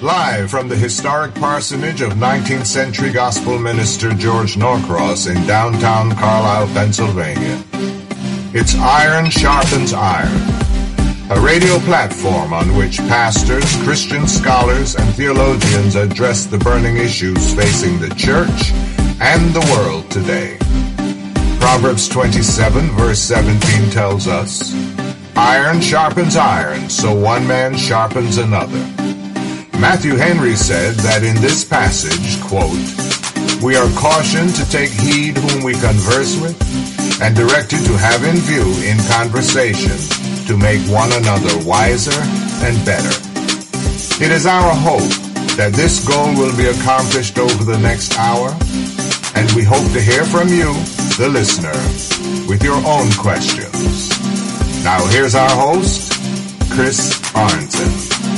Live from the historic parsonage of 19th century gospel minister George Norcross in downtown Carlisle, Pennsylvania. It's Iron Sharpens Iron, a radio platform on which pastors, Christian scholars, and theologians address the burning issues facing the church and the world today. Proverbs 27 verse 17 tells us, "Iron sharpens iron, so one man sharpens another." Matthew Henry said that in this passage, quote, "We are cautioned to take heed whom we converse with, and directed to have in view in conversation to make one another wiser and better." It is our hope that this goal will be accomplished over the next hour, and we hope to hear from you, the listener, with your own questions. Now here's our host, Chris Arnson.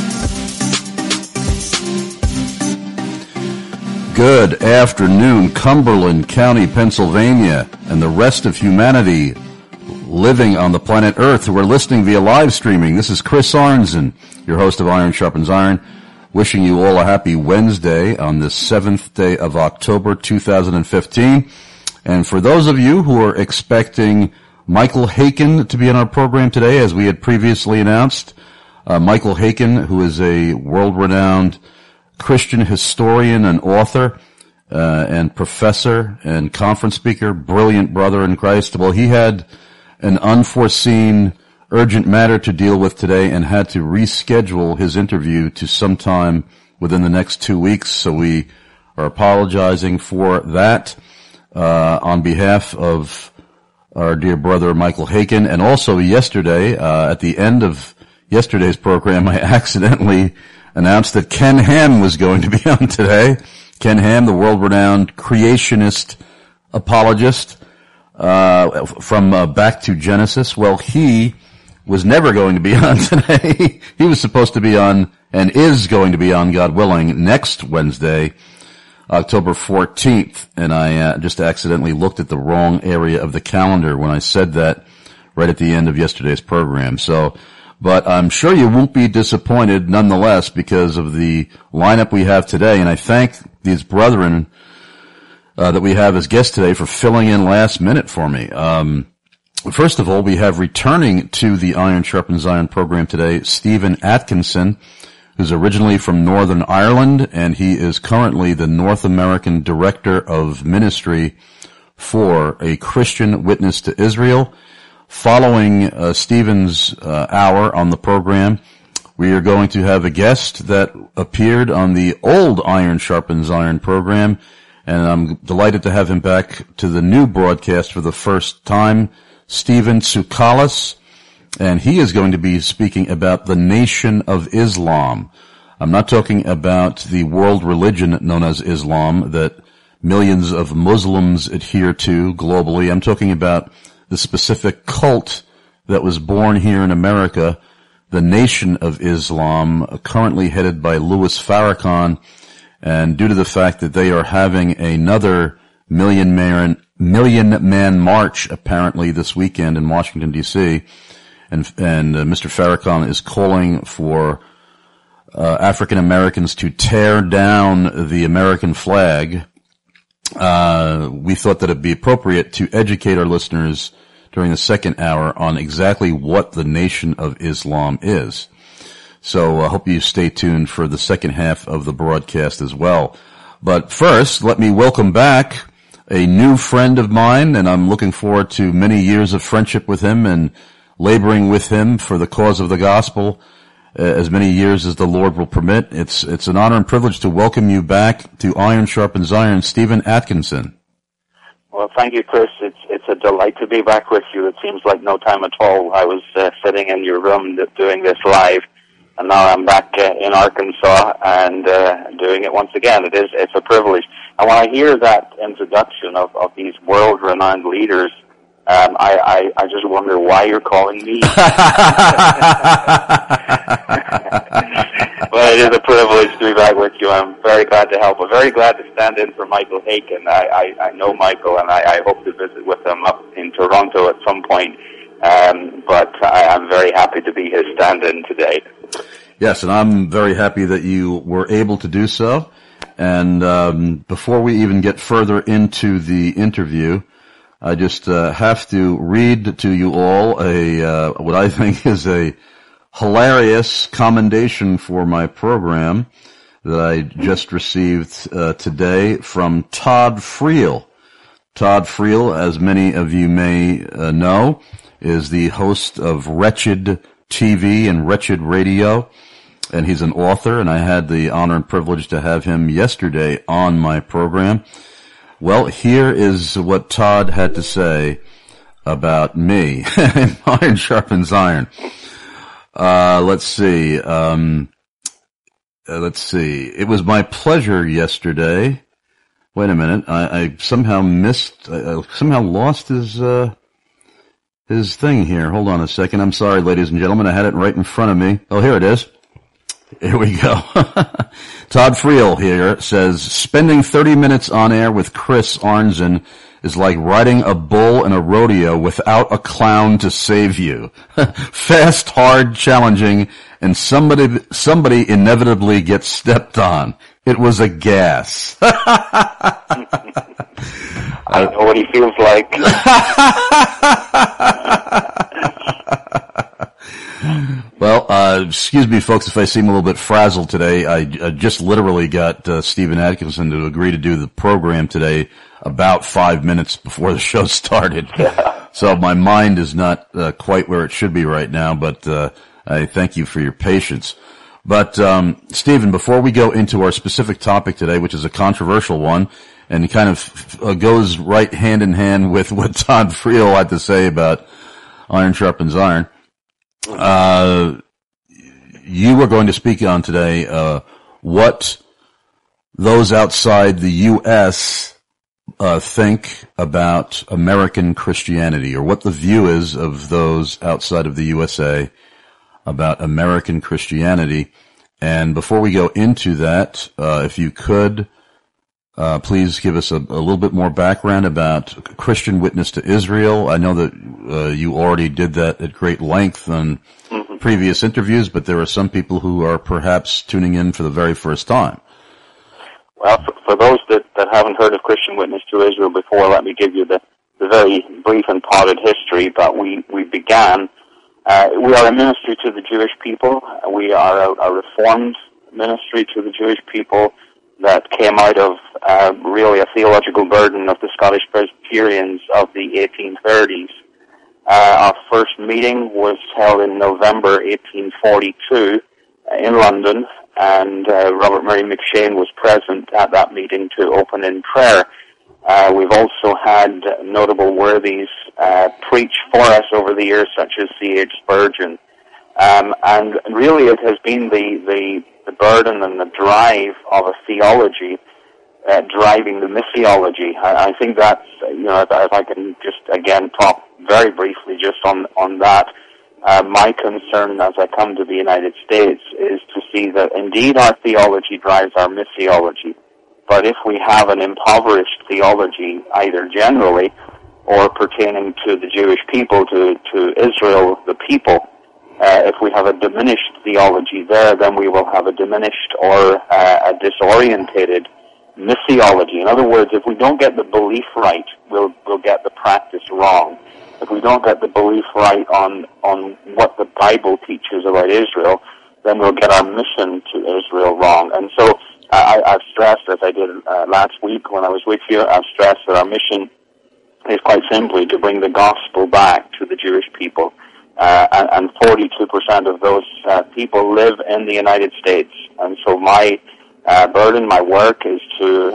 Good afternoon, Cumberland County, Pennsylvania, and the rest of humanity living on the planet Earth who are listening via live streaming. This is Chris Arnson, your host of Iron Sharpens Iron, wishing you all a happy Wednesday on this 7th day of October 2015. And for those of you who are expecting Michael Haykin to be on our program today, as we had previously announced, Michael Haykin, who is a world-renowned Christian historian and author, and professor and conference speaker, brilliant brother in Christ. Well, he had an unforeseen urgent matter to deal with today and had to reschedule his interview to sometime within the next 2 weeks. So we are apologizing for that, on behalf of our dear brother Michael Haykin. And also yesterday, at the end of yesterday's program, I accidentally announced that Ken Ham was going to be on today. Ken Ham, the world-renowned creationist apologist from Back to Genesis. Well, he was never going to be on today. He was supposed to be on and is going to be on, God willing, next Wednesday, October 14th. And I just accidentally looked at the wrong area of the calendar when I said that right at the end of yesterday's program. But I'm sure you won't be disappointed nonetheless because of the lineup we have today. And I thank these brethren that we have as guests today for filling in last minute for me. First of all, we have returning to the Iron Sharpens Iron program today, Stephen Atkinson, who's originally from Northern Ireland, and he is currently the North American Director of Ministry for A Christian Witness to Israel. Following Stephen's hour on the program, we are going to have a guest that appeared on the old Iron Sharpens Iron program, and I'm delighted to have him back to the new broadcast for the first time, Stephen Tsoukalis, and he is going to be speaking about the Nation of Islam. I'm not talking about the world religion known as Islam that millions of Muslims adhere to globally. I'm talking about the specific cult that was born here in America, the Nation of Islam, currently headed by Louis Farrakhan. And due to the fact that they are having another Million Man March apparently this weekend in Washington, D.C., and Mr. Farrakhan is calling for African Americans to tear down the American flag, we thought that it'd be appropriate to educate our listeners during the second hour on exactly what the Nation of Islam is. So I hope you stay tuned for the second half of the broadcast as well. But first, let me welcome back a new friend of mine, and I'm looking forward to many years of friendship with him and laboring with him for the cause of the gospel as many years as the Lord will permit. It's an honor and privilege to welcome you back to Iron Sharpens Iron, Stephen Atkinson. Well, thank you, Chris. It's a delight to be back with you. It seems like no time at all. I was sitting in your room doing this live, and now I'm back in Arkansas and doing it once again. It's a privilege. And when I hear that introduction of these world-renowned leaders, I just wonder why you're calling me. But it is a privilege to be back with you. I'm very glad to help. I'm very glad to stand in for Michael Haykin. I know Michael, and I hope to visit with him up in Toronto at some point. But I'm very happy to be his stand-in today. Yes, and I'm very happy that you were able to do so. And before we even get further into the interview, I just have to read to you all what I think is a hilarious commendation for my program that I just received today from Todd Friel. Todd Friel, as many of you may know, is the host of Wretched TV and Wretched Radio, and he's an author, and I had the honor and privilege to have him yesterday on my program. Well, here is what Todd had to say about me. Iron sharpens iron. Let's see. It was my pleasure yesterday. Wait a minute. I somehow somehow lost his thing here. Hold on a second. I'm sorry, ladies and gentlemen. I had it right in front of me. Oh, here it is. Here we go. Todd Friel here says, spending 30 minutes on air with Chris Arnzen is like riding a bull in a rodeo without a clown to save you. Fast, hard, challenging, and somebody inevitably gets stepped on. It was a gas. I know what he feels like. Well, excuse me, folks, if I seem a little bit frazzled today. I just literally got Stephen Atkinson to agree to do the program today about 5 minutes before the show started. Yeah. So my mind is not quite where it should be right now, but I thank you for your patience. But Stephen, before we go into our specific topic today, which is a controversial one, and kind of goes right hand in hand with what Todd Friel had to say about iron sharpens iron, you were going to speak on today what those outside the U.S. Think about American Christianity, or what the view is of those outside of the USA about American Christianity. And before we go into that, if you could, please give us a little bit more background about Christian Witness to Israel. I know that you already did that at great length on previous interviews, but there are some people who are perhaps tuning in for the very first time. Well, for those that haven't heard of Christian Witness to Israel before, let me give you the very brief and potted history that we began. We are a ministry to the Jewish people. We are a reformed ministry to the Jewish people that came out of really a theological burden of the Scottish Presbyterians of the 1830s. Our first meeting was held in November 1842 in London, and Robert Murray McShane was present at that meeting to open in prayer. We've also had notable worthies preach for us over the years, such as C.H. Spurgeon. And really it has been the burden and the drive of a theology driving the missiology. I think that's, if I can just again talk very briefly just on that, my concern as I come to the United States is to see that indeed our theology drives our missiology. But if we have an impoverished theology, either generally or pertaining to the Jewish people, to Israel, the people, if we have a diminished theology there, then we will have a diminished or a disorientated missiology. In other words, if we don't get the belief right, we'll get the practice wrong. If we don't get the belief right on what the Bible teaches about Israel, then we'll get our mission to Israel wrong. And so I've stressed, as I did last week when I was with you, I've stressed that our mission is quite simply to bring the gospel back to the Jewish people. And 42% of those people live in the United States. And so my burden, my work is to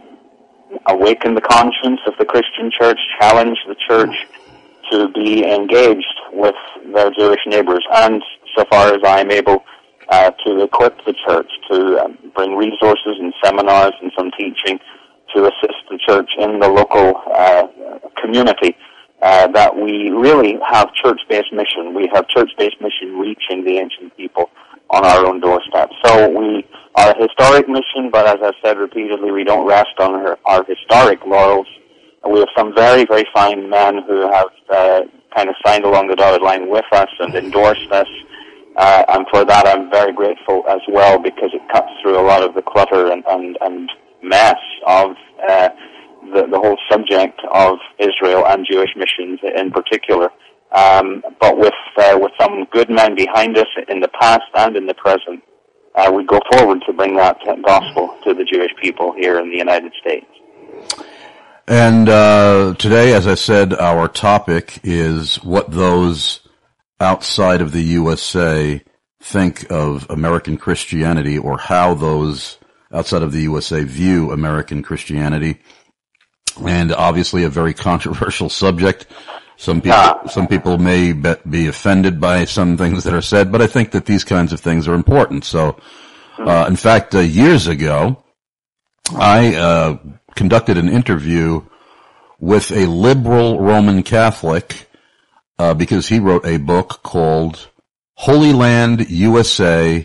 awaken the conscience of the Christian church, challenge the church to be engaged with their Jewish neighbors, and so far as I am able, to equip the church, to bring resources and seminars and some teaching to assist the church in the local community, that we really have church-based mission. We have church-based mission reaching the ancient people on our own doorstep. So we are a historic mission, but as I've said repeatedly, we don't rest on our historic laurels. We have some very, very fine men who have kind of signed along the dotted line with us and endorsed us And for that, I'm very grateful as well, because it cuts through a lot of the clutter and mess of the whole subject of Israel and Jewish missions in particular. But with some good men behind us in the past and in the present, we go forward to bring that gospel to the Jewish people here in the United States. And today, as I said, our topic is what those outside of the USA think of American Christianity, or how those outside of the USA view American Christianity. And obviously a very controversial subject. Some people may be offended by some things that are said, but I think that these kinds of things are important. So, in fact, years ago, I conducted an interview with a liberal Roman Catholic, because he wrote a book called Holy Land USA,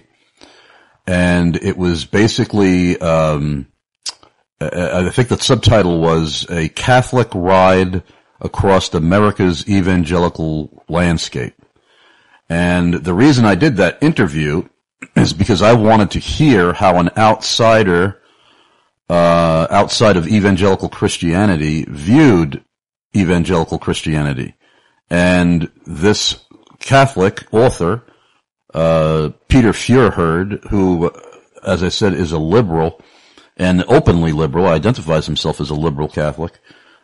and it was basically, I think the subtitle was A Catholic Ride Across America's Evangelical Landscape. And the reason I did that interview is because I wanted to hear how an outsider, outside of evangelical Christianity, viewed evangelical Christianity. And this Catholic author, Peter Feuerherd, who, as I said, is a liberal and openly liberal, identifies himself as a liberal Catholic,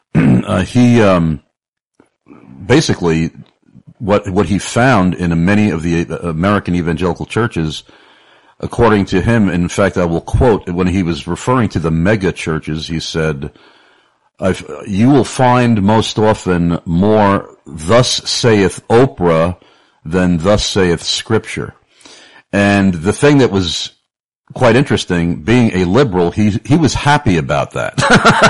he basically what he found in many of the American evangelical churches, according to him, in fact, I will quote, when he was referring to the mega churches, he said, you will find most often more thus saith Oprah than thus saith Scripture. And the thing that was quite interesting, being a liberal, he was happy about that.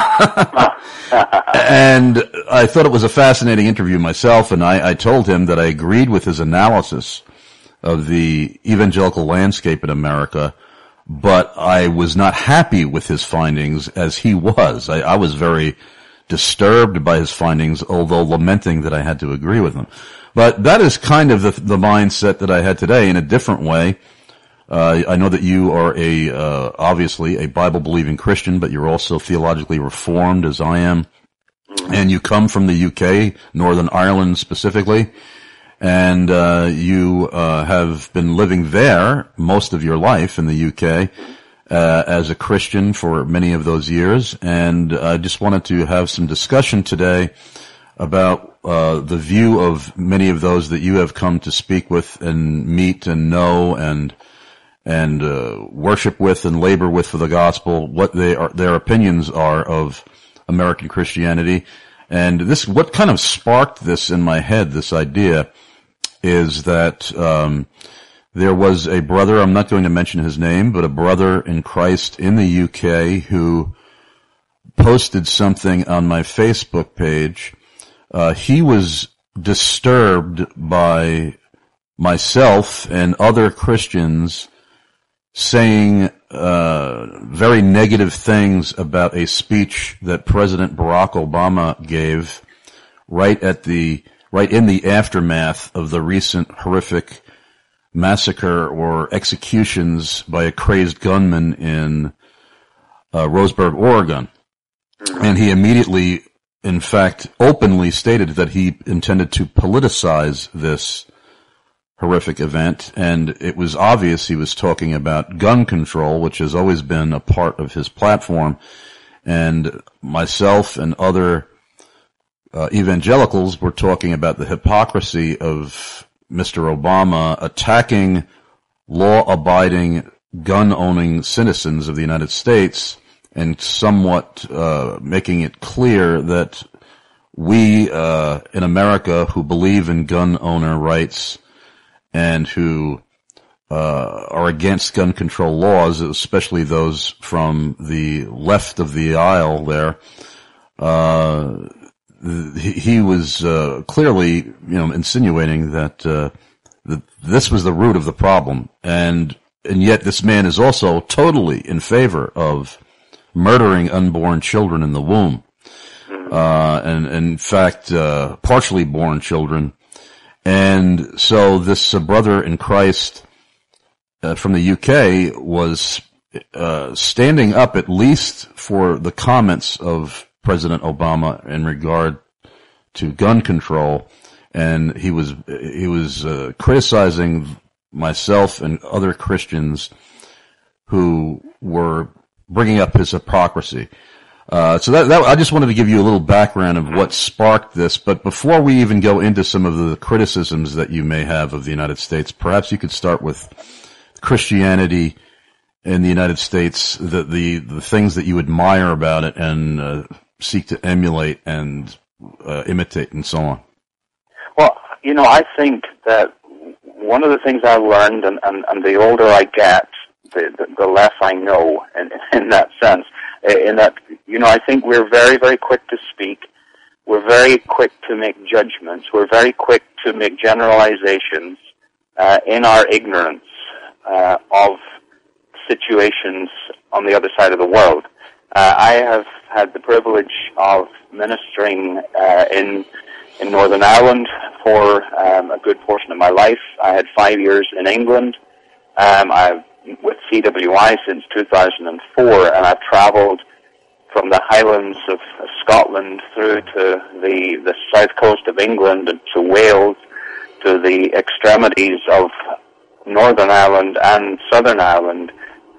And I thought it was a fascinating interview myself, and I told him that I agreed with his analysis of the evangelical landscape in America, but I was not happy with his findings as he was. I was very disturbed by his findings, although lamenting that I had to agree with him. But that is kind of the mindset that I had today in a different way. I know that you are obviously a Bible-believing Christian, but you're also theologically reformed, as I am. And you come from the UK, Northern Ireland specifically, and you have been living there most of your life in the UK as a Christian for many of those years. And I just wanted to have some discussion today about the view of many of those that you have come to speak with and meet and know and worship with and labor with for the gospel, what their opinions are of American Christianity. And what kind of sparked this in my head, this idea, is that there was a brother, I'm not going to mention his name, but a brother in Christ in the UK who posted something on my Facebook page. He was disturbed by myself and other Christians saying very negative things about a speech that President Barack Obama gave right in the aftermath of the recent horrific massacre or executions by a crazed gunman in Roseburg, Oregon. And he immediately, in fact, openly stated that he intended to politicize this horrific event, and it was obvious he was talking about gun control, which has always been a part of his platform. And myself and other evangelicals were talking about the hypocrisy of Mr. Obama attacking law-abiding, gun-owning citizens of the United States and somewhat making it clear that we in America who believe in gun owner rights and who are against gun control laws, especially those from the left of the aisle there, he was clearly, insinuating that this was the root of the problem, and yet this man is also totally in favor of murdering unborn children in the womb, and in fact, partially born children. And so this brother in Christ from the UK was standing up at least for the comments of President Obama in regard to gun control, and he was criticizing myself and other Christians who were bringing up his hypocrisy. So that I just wanted to give you a little background of what sparked this. But before we even go into some of the criticisms that you may have of the United States, perhaps you could start with Christianity in the United States, the things that you admire about it and seek to emulate and imitate and so on. Well, I think that one of the things I learned, and the older I get, the less I know in that sense. In that, I think we're very, very quick to speak. We're very quick to make judgments. We're very quick to make generalizations in our ignorance of situations on the other side of the world. I have had the privilege of ministering in Northern Ireland for a good portion of my life. I had 5 years in England. I've with CWI since 2004, and I've traveled from the Highlands of Scotland through to the south coast of England and to Wales, to the extremities of Northern Ireland and Southern Ireland,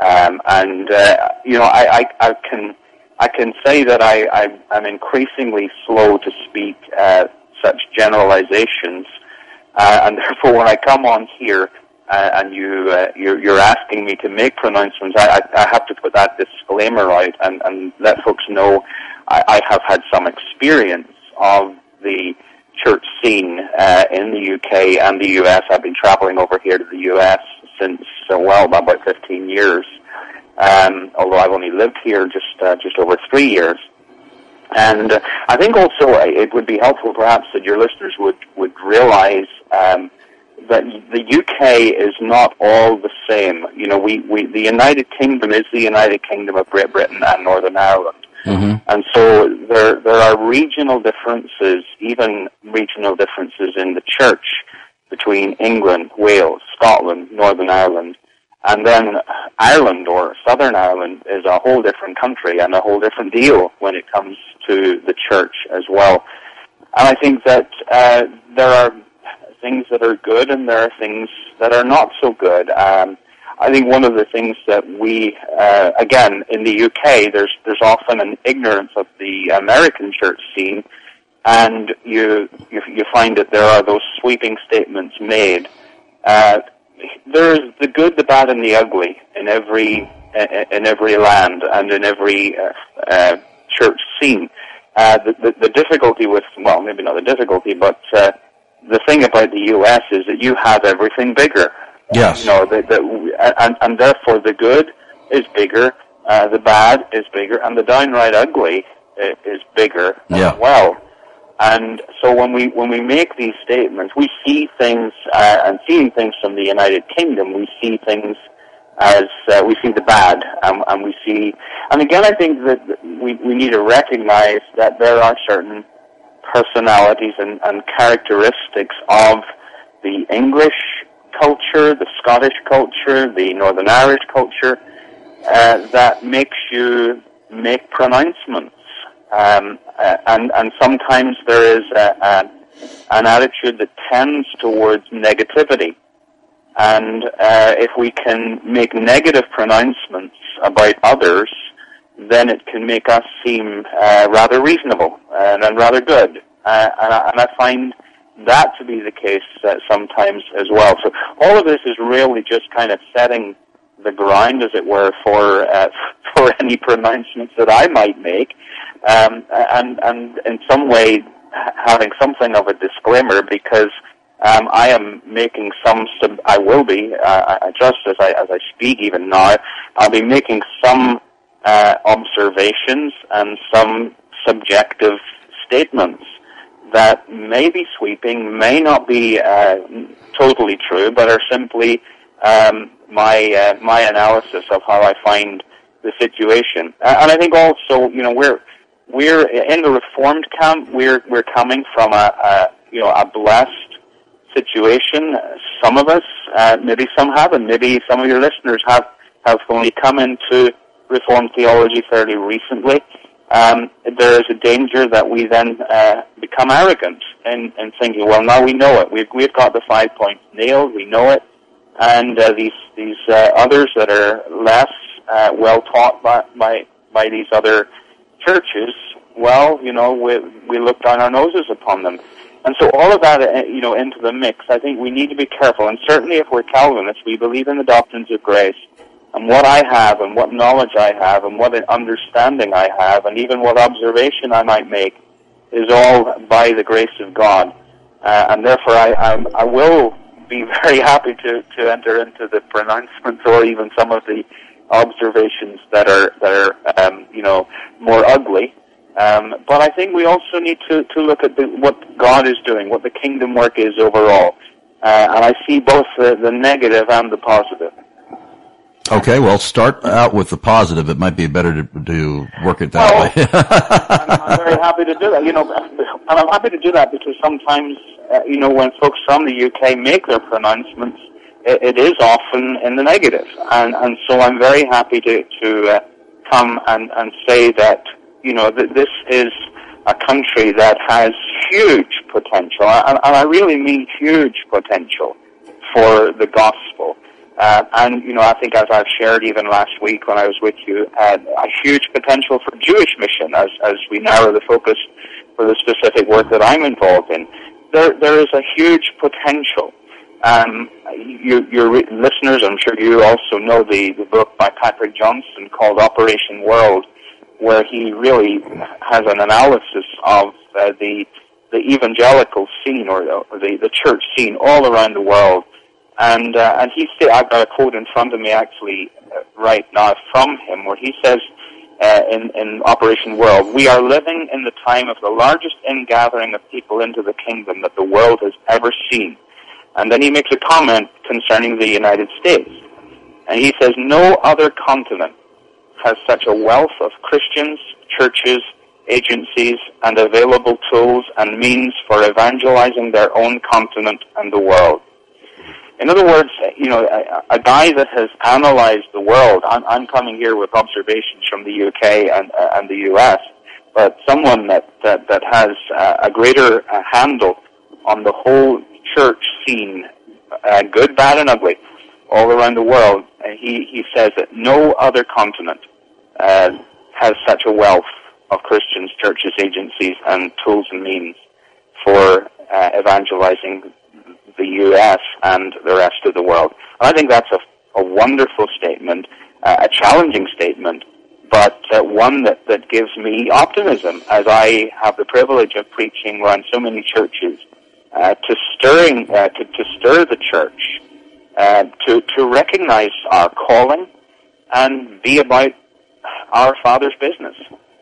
I can say that I'm increasingly slow to speak such generalizations, and therefore when I come on here and you're asking me to make pronouncements, I have to put that disclaimer out and let folks know I have had some experience of the church scene in the UK and the US. I've been traveling over here to the US since about 15 years. Although I've only lived here just over 3 years. And I think also it would be helpful perhaps that your listeners would realize that the UK is not all the same. The United Kingdom is the United Kingdom of Great Britain and Northern Ireland. Mm-hmm. And so there are regional differences, even regional differences in the church between England, Wales, Scotland, Northern Ireland. And then Ireland, or Southern Ireland, is a whole different country and a whole different deal when it comes to the church as well. And I think that there are things that are good and there are things that are not so good. I think one of the things that we, again, in the UK, there's often an ignorance of the American church scene, and you find that there are those sweeping statements made. There's the good, the bad, and the ugly in every land and in every church scene. The difficulty with, well, maybe not the difficulty, but the thing about the U.S. is that you have everything bigger. Yes. And therefore the good is bigger, the bad is bigger, and the downright ugly is bigger as well. And so when we make these statements, we see things, and seeing things from the United Kingdom, we see things as, we see the bad, and we see, and again I think that we need to recognize that there are certain personalities and characteristics of the English culture, the Scottish culture, the Northern Irish culture, that makes you make pronouncements. And sometimes there is an attitude that tends towards negativity. And if we can make negative pronouncements about others, then it can make us seem rather reasonable and rather good. And I find that to be the case sometimes as well. So all of this is really just kind of setting the ground, as it were, for any pronouncements that I might make, and in some way having something of a disclaimer, because I am making I will be, just as I speak even now, I'll be making some observations and some subjective statements that may be sweeping, may not be totally true, but are simply my analysis of how I find the situation. And I think also, we're in the Reformed camp. We're coming from a blessed situation. Some of us, maybe some haven't. Maybe some of your listeners have only come into Reformed theology fairly recently. There is a danger that we then become arrogant in thinking, well, now we know it. We've got the 5 points nailed. We know it. And these others that are less well taught by these other churches, well, we look down our noses upon them. And so all of that, into the mix, I think we need to be careful. And certainly if we're Calvinists, we believe in the doctrines of grace. And what I have and what knowledge I have and what understanding I have and even what observation I might make is all by the grace of God. And therefore I will be very happy to enter into the pronouncements or even some of the observations that are more ugly. But I think we also need to look at what God is doing, what the kingdom work is overall. And I see both the negative and the positive. Okay, well, start out with the positive. It might be better to work it that way. I'm very happy to do that. And I'm happy to do that because sometimes, when folks from the UK make their pronouncements, it is often in the negative. And so I'm very happy to come and say that, that this is a country that has huge potential, and I really mean huge potential for the gospel. I think as I've shared even last week when I was with you, a huge potential for Jewish mission as we narrow the focus for the specific work that I'm involved in. There is a huge potential. Your listeners, I'm sure you also know the book by Patrick Johnson called Operation World, where he really has an analysis of the evangelical scene or the church scene all around the world. And he said, I've got a quote in front of me actually right now from him, where he says in Operation World, "We are living in the time of the largest ingathering of people into the kingdom that the world has ever seen." And then he makes a comment concerning the United States. And he says, "No other continent has such a wealth of Christians, churches, agencies, and available tools and means for evangelizing their own continent and the world." In other words, a guy that has analyzed the world, I'm coming here with observations from the UK and the US, but someone that has a greater handle on the whole church scene, good, bad, and ugly, all around the world, he says that no other continent has such a wealth of Christians, churches, agencies, and tools and means for evangelizing the U.S. and the rest of the world. And I think that's a wonderful statement, a challenging statement, but one that gives me optimism as I have the privilege of preaching around so many churches, to stir the church, to recognize our calling and be about our Father's business.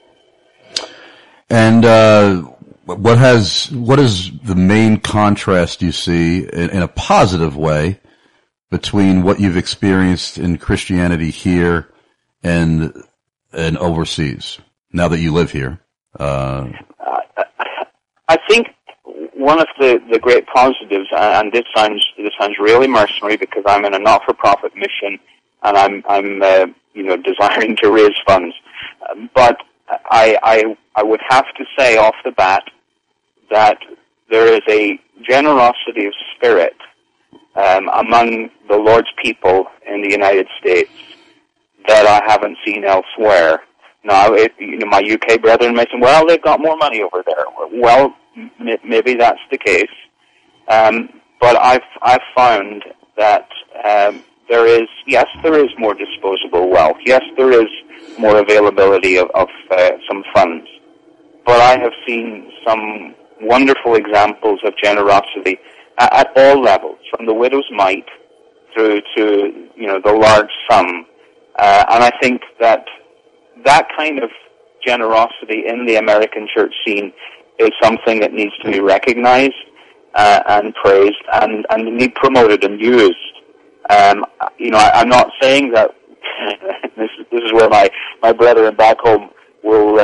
And what is the main contrast you see in a positive way between what you've experienced in Christianity here and overseas now that you live here? I think one of the great positives, and this sounds really mercenary because I'm in a not-for-profit mission and I'm desiring to raise funds, but I would have to say off the bat that there is a generosity of spirit among the Lord's people in the United States that I haven't seen elsewhere. Now, my UK brethren may say, well, they've got more money over there. Well, maybe that's the case. But I've found that there is more disposable wealth. Yes, there is more availability of some funds. But I have seen some wonderful examples of generosity at all levels, from the widow's mite through to the large sum. And I think that kind of generosity in the American church scene is something that needs to be recognized and praised and need promoted and used. I'm not saying that this is where my brethren back home will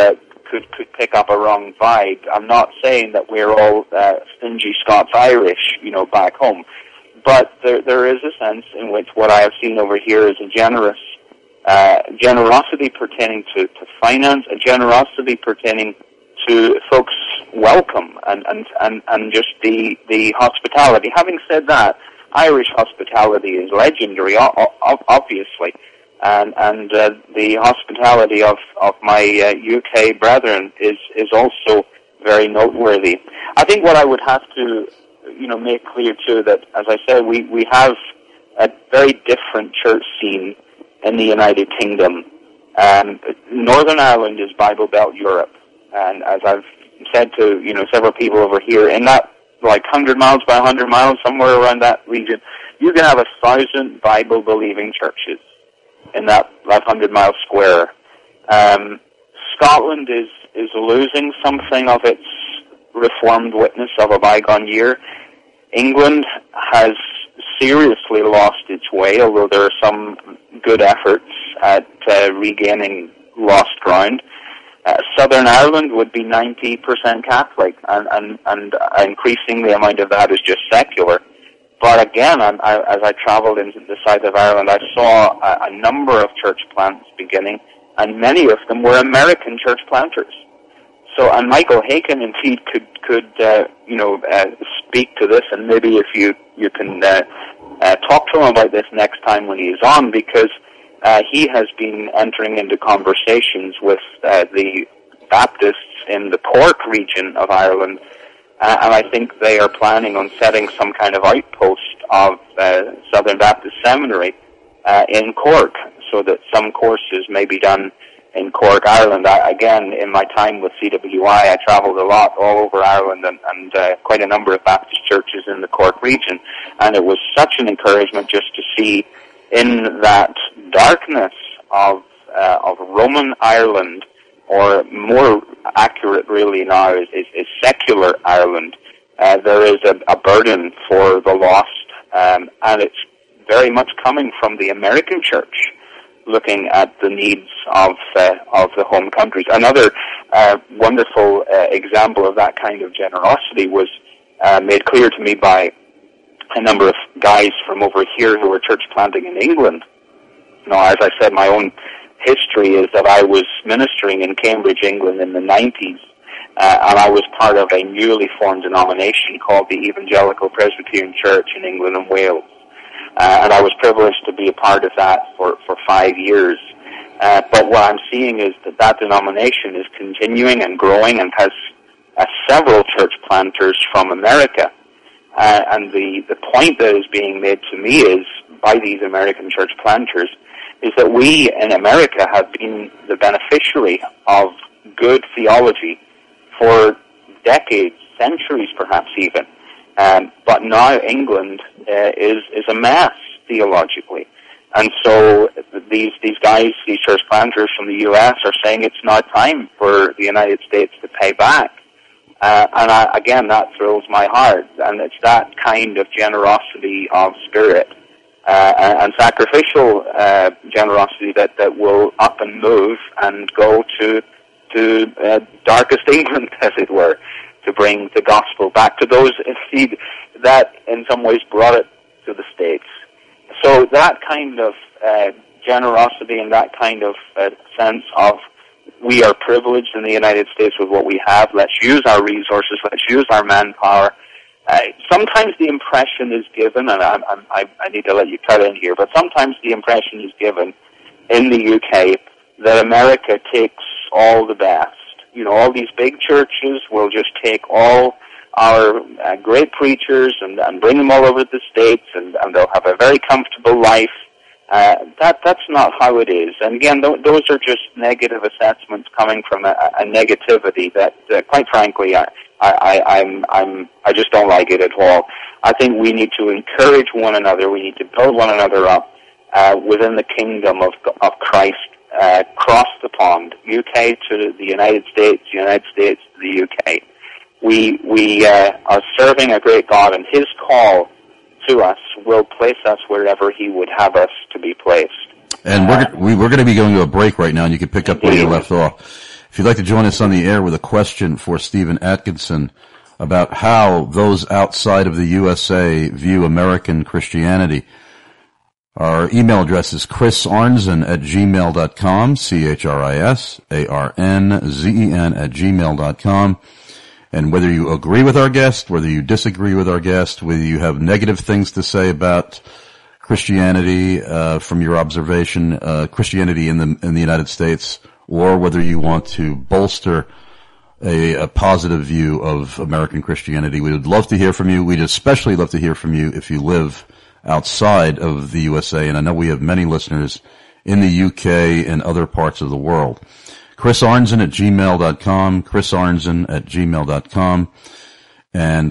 could pick up a wrong vibe. I'm not saying that we're all stingy Scots-Irish, back home, but there is a sense in which what I have seen over here is a generosity pertaining to finance, a generosity pertaining to folks' welcome and just the hospitality. Having said that, Irish hospitality is legendary, obviously, and the hospitality of my UK brethren is also very noteworthy. I think what I would have to make clear too, that as I said, we have a very different church scene in the United Kingdom. Northern Ireland is Bible Belt Europe, and as I've said to several people over here, in that 100 miles by 100 miles, somewhere around that region, you can have 1,000 Bible-believing churches in that 100-mile square. Scotland is losing something of its reformed witness of a bygone year. England has seriously lost its way, although there are some good efforts at regaining lost ground. Southern Ireland would be 90% Catholic, and increasing the amount of that is just secular. But again, as I travelled into the south of Ireland, I saw a number of church plants beginning, and many of them were American church planters. So, and Michael Haykin indeed could speak to this, and maybe if you can talk to him about this next time when he is on, because he has been entering into conversations with the Baptists in the Cork region of Ireland, and I think they are planning on setting some kind of outpost of Southern Baptist Seminary in Cork, so that some courses may be done in Cork, Ireland. Again, in my time with CWI, I traveled a lot all over Ireland and quite a number of Baptist churches in the Cork region, and it was such an encouragement just to see in that darkness of Roman Ireland, or more accurate really now is secular Ireland. There is a burden for the lost, and it's very much coming from the American church, looking at the needs of the home countries. Another wonderful example of that kind of generosity was made clear to me by a number of guys from over here who were church planting in England. As I said, my own history is that I was ministering in Cambridge, England in the 90s, and I was part of a newly formed denomination called the Evangelical Presbyterian Church in England and Wales. And I was privileged to be a part of that for 5 years. But what I'm seeing is that denomination is continuing and growing and has several church planters from America. And the point that is being made to me is, by these American church planters, is that we in America have been the beneficiary of good theology for decades, centuries perhaps even. But now England is a mess theologically. And so these guys, these church planters from the U.S. are saying it's now time for the United States to pay back. Again, that thrills my heart. And it's that kind of generosity of spirit and sacrificial generosity that will up and move and go to darkest England, as it were, to bring the gospel back to those, indeed, that in some ways brought it to the States. So that kind of generosity and that kind of sense of we are privileged in the United States with what we have, let's use our resources, let's use our manpower. Sometimes the impression is given, and I need to let you cut in here, but sometimes the impression is given in the UK that America takes all the best. All these big churches will just take all our great preachers and bring them all over the States, and they'll have a very comfortable life. That's not how it is. And again, those are just negative assessments coming from a negativity that, quite frankly, I just don't like it at all. I think we need to encourage one another. We need to build one another up within the kingdom of Christ. Cross the pond, UK to the United States, United States to the UK. We are serving a great God, and His call to us will place us wherever He would have us to be placed. And we're going to be going to a break right now, and you can pick up where you left off. If you'd like to join us on the air with a question for Stephen Atkinson about how those outside of the USA view American Christianity, our email address is chrisarnzen@gmail.com, chrisarnzen@gmail.com. And whether you agree with our guest, whether you disagree with our guest, whether you have negative things to say about Christianity from your observation, Christianity in the United States, or whether you want to bolster a positive view of American Christianity, we would love to hear from you. We'd especially love to hear from you if you live outside of the USA, and I know we have many listeners in the UK and other parts of the world. chrisarnzen@gmail.com, chrisarnzen@gmail.com, and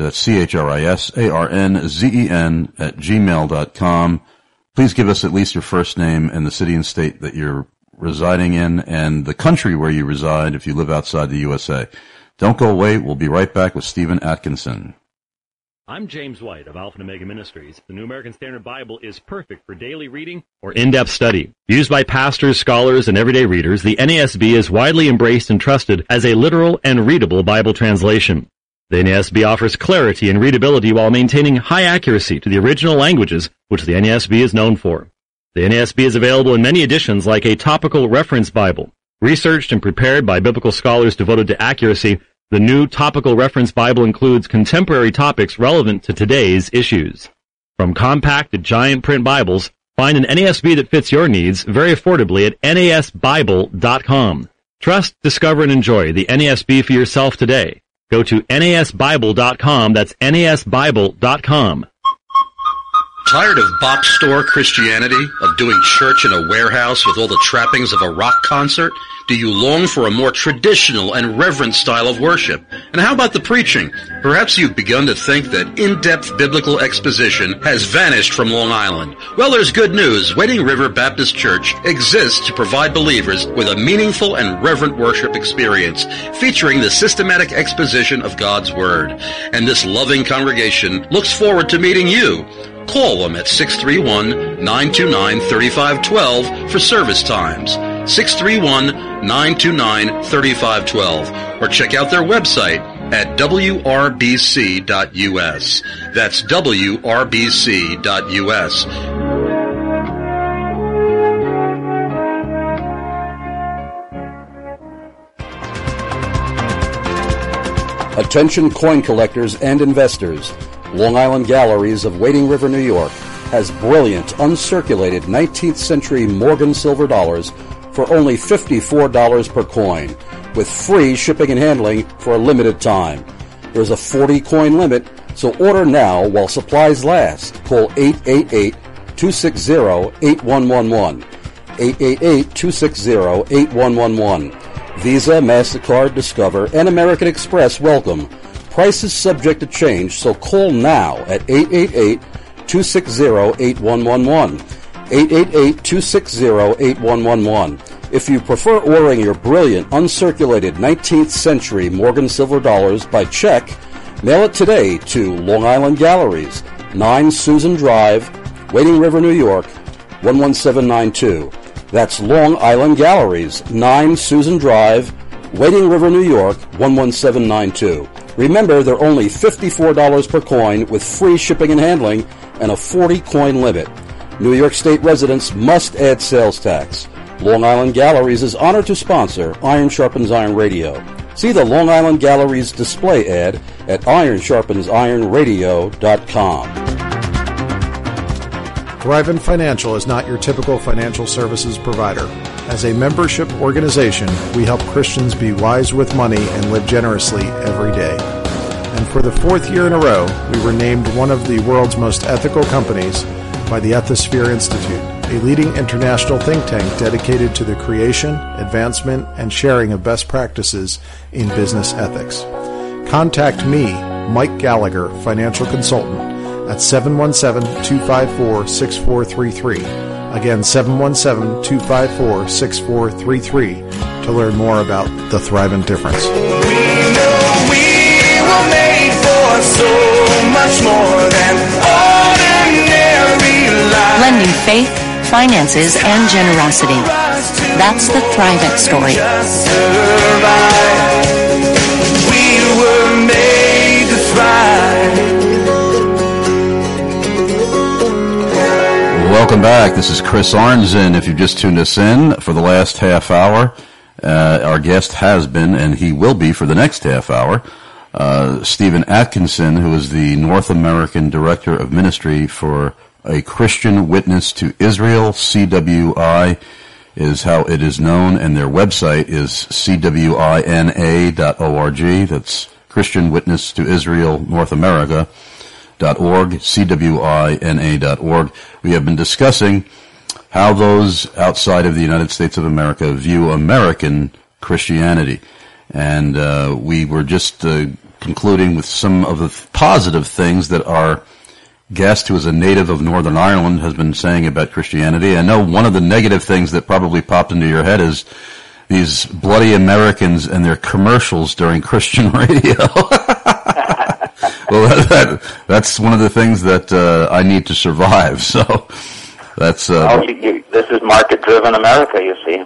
chrisarnzen@gmail.com. Please give us at least your first name and the city and state that you're residing in and the country where you reside if you live outside the USA. Don't go away. We'll be right back with Stephen Atkinson. I'm James White of Alpha and Omega Ministries. The New American Standard Bible is perfect for daily reading or in-depth study. Used by pastors, scholars, and everyday readers, the NASB is widely embraced and trusted as a literal and readable Bible translation. The NASB offers clarity and readability while maintaining high accuracy to the original languages, which the NASB is known for. The NASB is available in many editions like a topical reference Bible. Researched and prepared by biblical scholars devoted to accuracy, the new Topical Reference Bible includes contemporary topics relevant to today's issues. From compact to giant print Bibles, find an NASB that fits your needs very affordably at nasbible.com. Trust, discover, and enjoy the NASB for yourself today. Go to nasbible.com. That's nasbible.com. Tired of box store Christianity, of doing church in a warehouse with all the trappings of a rock concert? Do you long for a more traditional and reverent style of worship? And how about the preaching? Perhaps you've begun to think that in-depth biblical exposition has vanished from Long Island. Well, there's good news. Wading River Baptist Church exists to provide believers with a meaningful and reverent worship experience featuring the systematic exposition of God's Word. And this loving congregation looks forward to meeting you. Call them at 631-929-3512 for service times. 631-929-3512, or check out their website at wrbc.us. That's wrbc.us. Attention coin collectors and investors. Long Island Galleries of Wading River, New York has brilliant uncirculated 19th century Morgan silver dollars for only $54 per coin, with free shipping and handling for a limited time. There's a 40 coin limit, so order now while supplies last. Call 888-260-8111. 888-260-8111. Visa, MasterCard, Discover, and American Express welcome. Price is subject to change, so call now at 888-260-8111. 888-260-8111. If you prefer ordering your brilliant, uncirculated 19th century Morgan silver dollars by check, mail it today to Long Island Galleries, 9 Susan Drive, Wading River, New York, 11792. That's Long Island Galleries, 9 Susan Drive, Wading River, New York, 11792. Remember, they're only $54 per coin with free shipping and handling and a 40 coin limit. New York State residents must add sales tax. Long Island Galleries is honored to sponsor Iron Sharpens Iron Radio. See the Long Island Galleries display ad at ironsharpensironradio.com. Thrivent Financial is not your typical financial services provider. As a membership organization, we help Christians be wise with money and live generously every day. And for the 4th year in a row, we were named one of the world's most ethical companies by the Ethisphere Institute, a leading international think tank dedicated to the creation, advancement, and sharing of best practices in business ethics. Contact me, Mike Gallagher, financial consultant, at 717-254-6433. Again, 717-254-6433 to learn more about the Thrivent Difference. We know we were made for so much more than ordinary life. Blending faith, finances, and generosity. That's the ThriveX story. Just survive. We were made to thrive. Welcome back. This is Chris Arnzen. If you've just tuned us in for the last half hour, our guest has been, and he will be for the next half hour, Stephen Atkinson, who is the North American Director of Ministry for A Christian Witness to Israel. CWI is how it is known, and their website is cwina.org. That's Christian Witness to Israel North America. .org, cwina.org. We have been discussing how those outside of the United States of America view American Christianity. And we were just concluding with some of the positive things that our guest, who is a native of Northern Ireland, has been saying about Christianity. I know one of the negative things that probably popped into your head is these bloody Americans and their commercials during Christian radio. Well, that's one of the things that I need to survive. So that's. This is market-driven America, you see.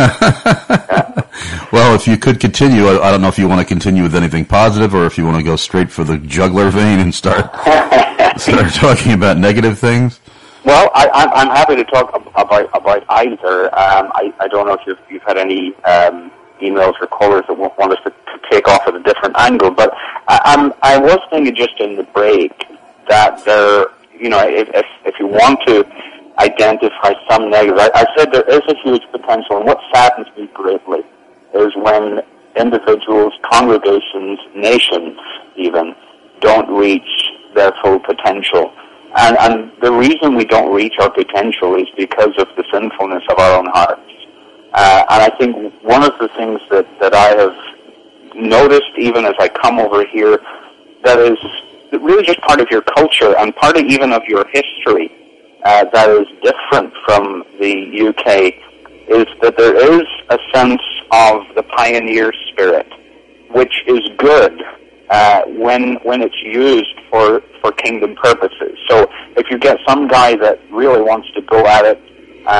Well, if you could continue, I don't know if you want to continue with anything positive, or if you want to go straight for the jugular vein and start talking about negative things. Well, I'm happy to talk about either. I don't know if you've had any emails or callers that want us to take off at a different angle, but I was thinking just in the break that there, if you want to identify some negative, I said there is a huge potential, and what saddens me greatly is when individuals, congregations, nations even, don't reach their full potential. And the reason we don't reach our potential is because of the sinfulness of our own hearts. And I think one of the things that I have noticed even as I come over here that is really just part of your culture and part of even of your history that is different from the UK is that there is a sense of the pioneer spirit, which is good when it's used for kingdom purposes. So if you get some guy that really wants to go at it,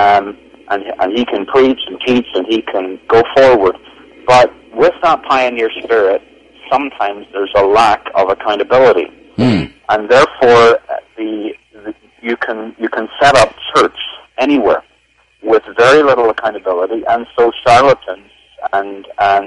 and he can preach and teach and he can go forward, but with that pioneer spirit, sometimes there's a lack of accountability, and therefore you can set up church anywhere with very little accountability, and so charlatans and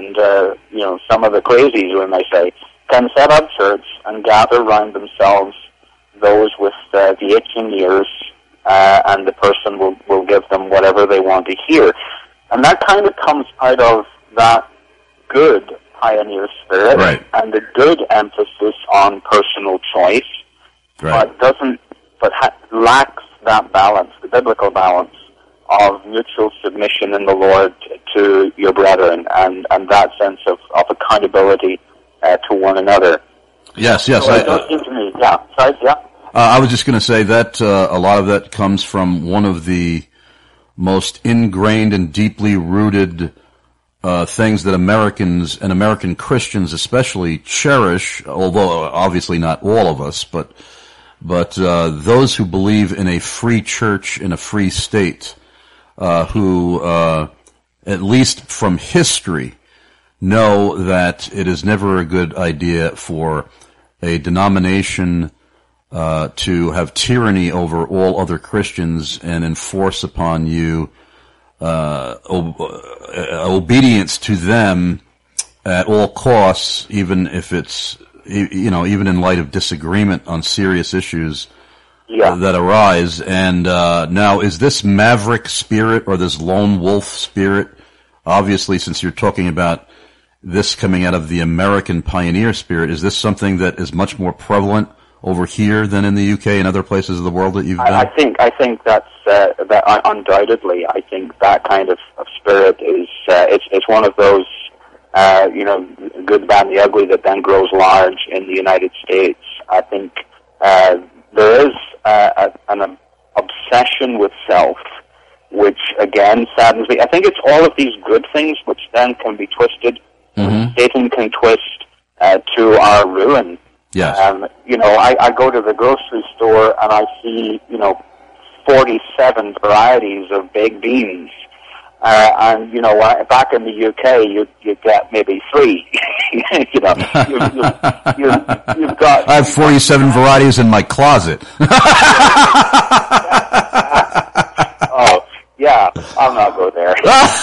some of the crazies, we may say, can set up church and gather around themselves those with the itching ears, and the person will give them whatever they want to hear. And that kind of comes out of that good pioneer spirit, right, and the good emphasis on personal choice, right, but lacks that balance, the biblical balance of mutual submission in the Lord to your brethren, and that sense of accountability to one another. Yes. So it does seem to me, yeah. Sorry, yeah. I was just going to say that a lot of that comes from one of the most ingrained and deeply rooted things that Americans and American Christians especially cherish, although obviously not all of us, but those who believe in a free church in a free state, who at least from history know that it is never a good idea for a denomination to have tyranny over all other Christians and enforce upon you obedience to them at all costs, even if it's, even in light of disagreement on serious issues that arise. And now, is this maverick spirit or this lone wolf spirit, obviously, since you're talking about this coming out of the American pioneer spirit, is this something that is much more prevalent over here than in the UK and other places of the world that you've been? I think that's that undoubtedly. I think that kind of spirit is it's one of those good, bad, and the ugly that then grows large in the United States. I think there is an obsession with self, which again saddens me. I think it's all of these good things which then can be twisted. Mm-hmm. Satan can twist to our ruin. Yes. I go to the grocery store and I see, 47 varieties of baked beans. And, you know, back in the UK, you get maybe 3. You know, you've got... I have 47 varieties in my closet. Oh, yeah, I'll not go there.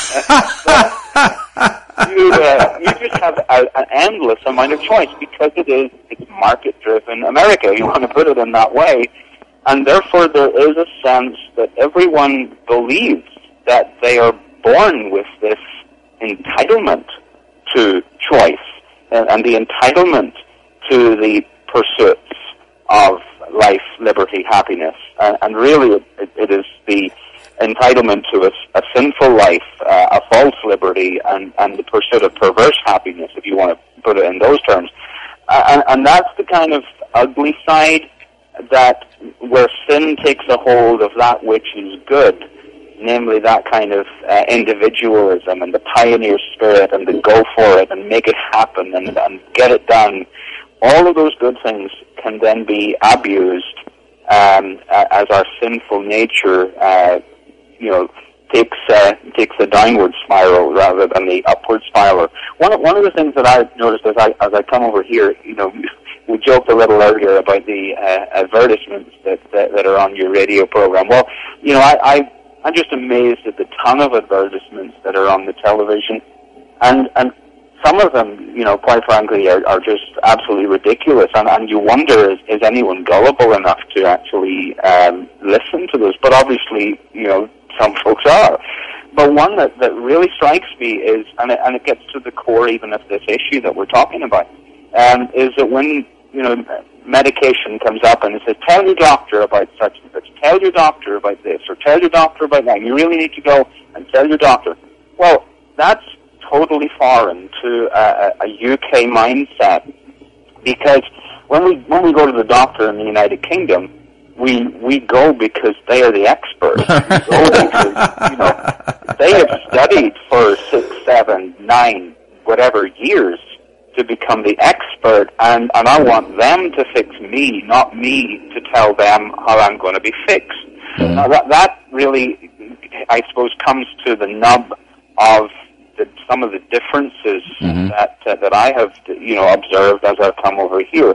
You just have an endless amount of choice because it's market-driven America. You want to put it in that way. And therefore there is a sense that everyone believes that they are born with this entitlement to choice and the entitlement to the pursuits of life, liberty, happiness. And really it is the entitlement to a sinful life, a false liberty, and the pursuit of perverse happiness, if you want to put it in those terms. And that's the kind of ugly side that where sin takes a hold of that which is good, namely that kind of individualism and the pioneer spirit and the go for it and make it happen and get it done. All of those good things can then be abused as our sinful nature, takes a downward spiral rather than the upward spiral. One of the things that I've noticed as I come over here, you know, we joked a little earlier about the advertisements that are on your radio program. Well, you know, I'm just amazed at the ton of advertisements that are on the television, and some of them, you know, quite frankly, are just absolutely ridiculous, and you wonder, is anyone gullible enough to actually listen to this? But obviously, you know, some folks are. But one that really strikes me is, and it gets to the core even of this issue that we're talking about, is that when, you know, medication comes up and it says, tell your doctor about such and such, tell your doctor about this, or tell your doctor about that, you really need to go and tell your doctor. Well, that's totally foreign to a UK mindset, because when we go to the doctor in the United Kingdom, we go because they are the experts. We go because, you know, they have studied for 6, 7, 9, whatever years to become the expert, and I want them to fix me, not me to tell them how I'm going to be fixed. Mm-hmm. Now that really, I suppose, comes to the nub of some of the differences mm-hmm. that I have, you know, observed as I've come over here.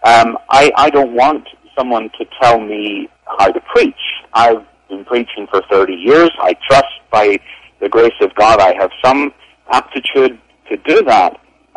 I don't want someone to tell me how to preach. I've been preaching for 30 years. I trust by the grace of God I have some aptitude to do that.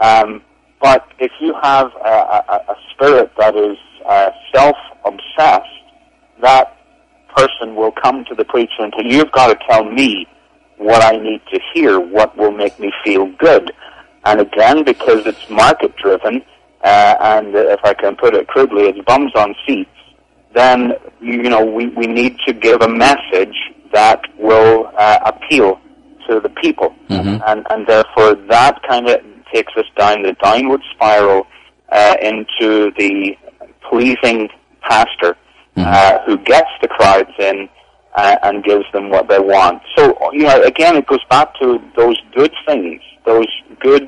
But if you have a spirit that is self-obsessed, that person will come to the preacher and say, you've got to tell me what I need to hear, what will make me feel good. And again, because it's market-driven, and if I can put it crudely, it's bums on seats, then, you know, we need to give a message that will appeal to the people. Mm-hmm. And therefore that kind of takes us down the downward spiral into the pleasing pastor mm-hmm. Who gets the crowds in and gives them what they want. So, you know, again, it goes back to those good things, those good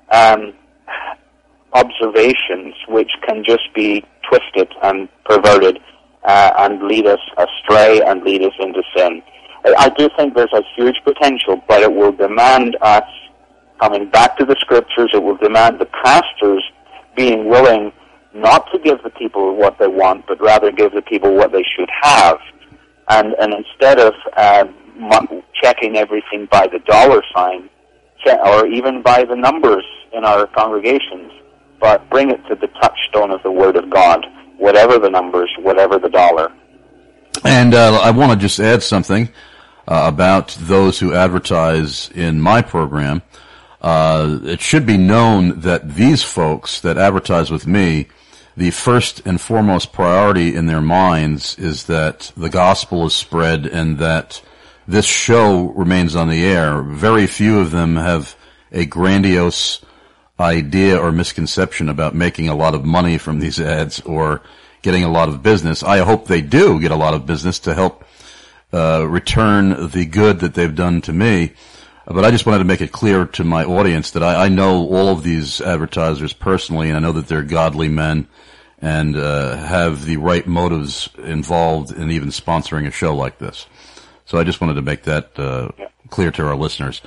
observations, which can just be twisted and perverted and lead us astray and lead us into sin. I do think there's a huge potential, but it will demand us coming back to the Scriptures. It will demand the pastors being willing not to give the people what they want, but rather give the people what they should have. And instead of checking everything by the dollar sign, or even by the numbers in our congregations, but bring it to the touchstone of the Word of God, whatever the numbers, whatever the dollar. And I want to just add something about those who advertise in my program. It should be known that these folks that advertise with me, the first and foremost priority in their minds is that the gospel is spread and that this show remains on the air. Very few of them have a grandiose idea or misconception about making a lot of money from these ads or getting a lot of business. I hope they do get a lot of business to help return the good that they've done to me. But I just wanted to make it clear to my audience that I know all of these advertisers personally, and I know that they're godly men and have the right motives involved in even sponsoring a show like this. So I just wanted to make that clear to our listeners.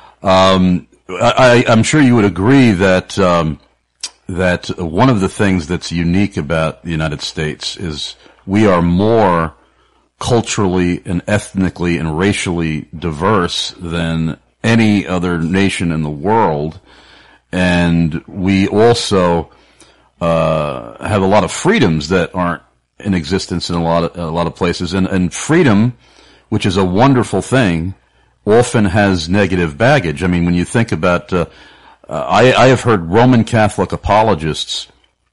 I'm sure you would agree that that one of the things that's unique about the United States is we are more culturally and ethnically and racially diverse than any other nation in the world, and we also have a lot of freedoms that aren't in existence in a lot of places, and freedom, which is a wonderful thing, often has negative baggage. I mean, when you think about, I have heard Roman Catholic apologists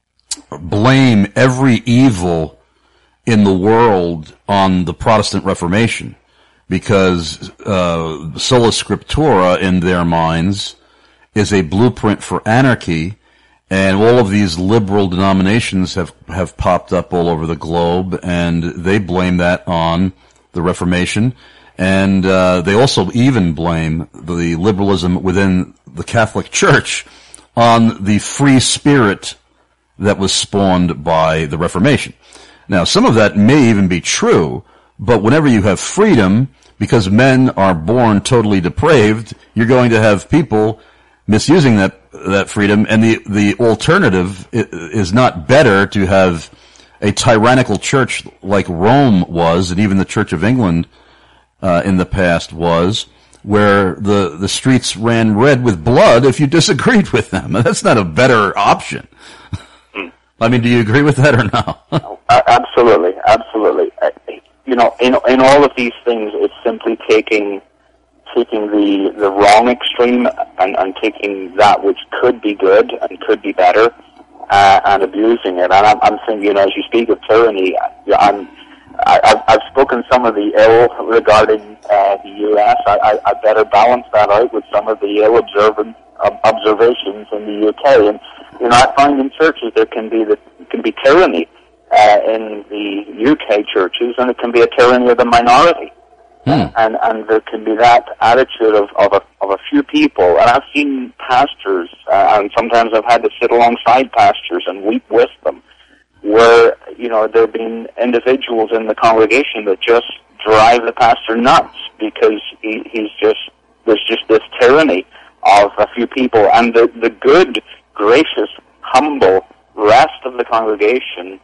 blame every evil in the world on the Protestant Reformation, because sola scriptura in their minds is a blueprint for anarchy, and all of these liberal denominations have popped up all over the globe, and they blame that on the Reformation, and they also even blame the liberalism within the Catholic Church on the free spirit that was spawned by the Reformation. Now, some of that may even be true, but whenever you have freedom, because men are born totally depraved, you're going to have people misusing that freedom, and the alternative is not better to have a tyrannical church like Rome was, and even the Church of England in the past was, where the streets ran red with blood if you disagreed with them. That's not a better option. I mean, do you agree with that or no? Absolutely. You know, in all of these things, it's simply taking the wrong extreme and taking that which could be good and could be better and abusing it. And I'm thinking, as you speak of tyranny, I've spoken some of the ill regarding the U.S. I better balance that out with some of the ill observations in the U.K. And you know, I find in churches there can be tyranny in the UK churches, and it can be a tyranny of the minority. And there can be that attitude of a few people. And I've seen pastors, and sometimes I've had to sit alongside pastors and weep with them, where, you know, there have been individuals in the congregation that just drive the pastor nuts because there's just this tyranny of a few people, and the good, gracious, humble rest of the congregation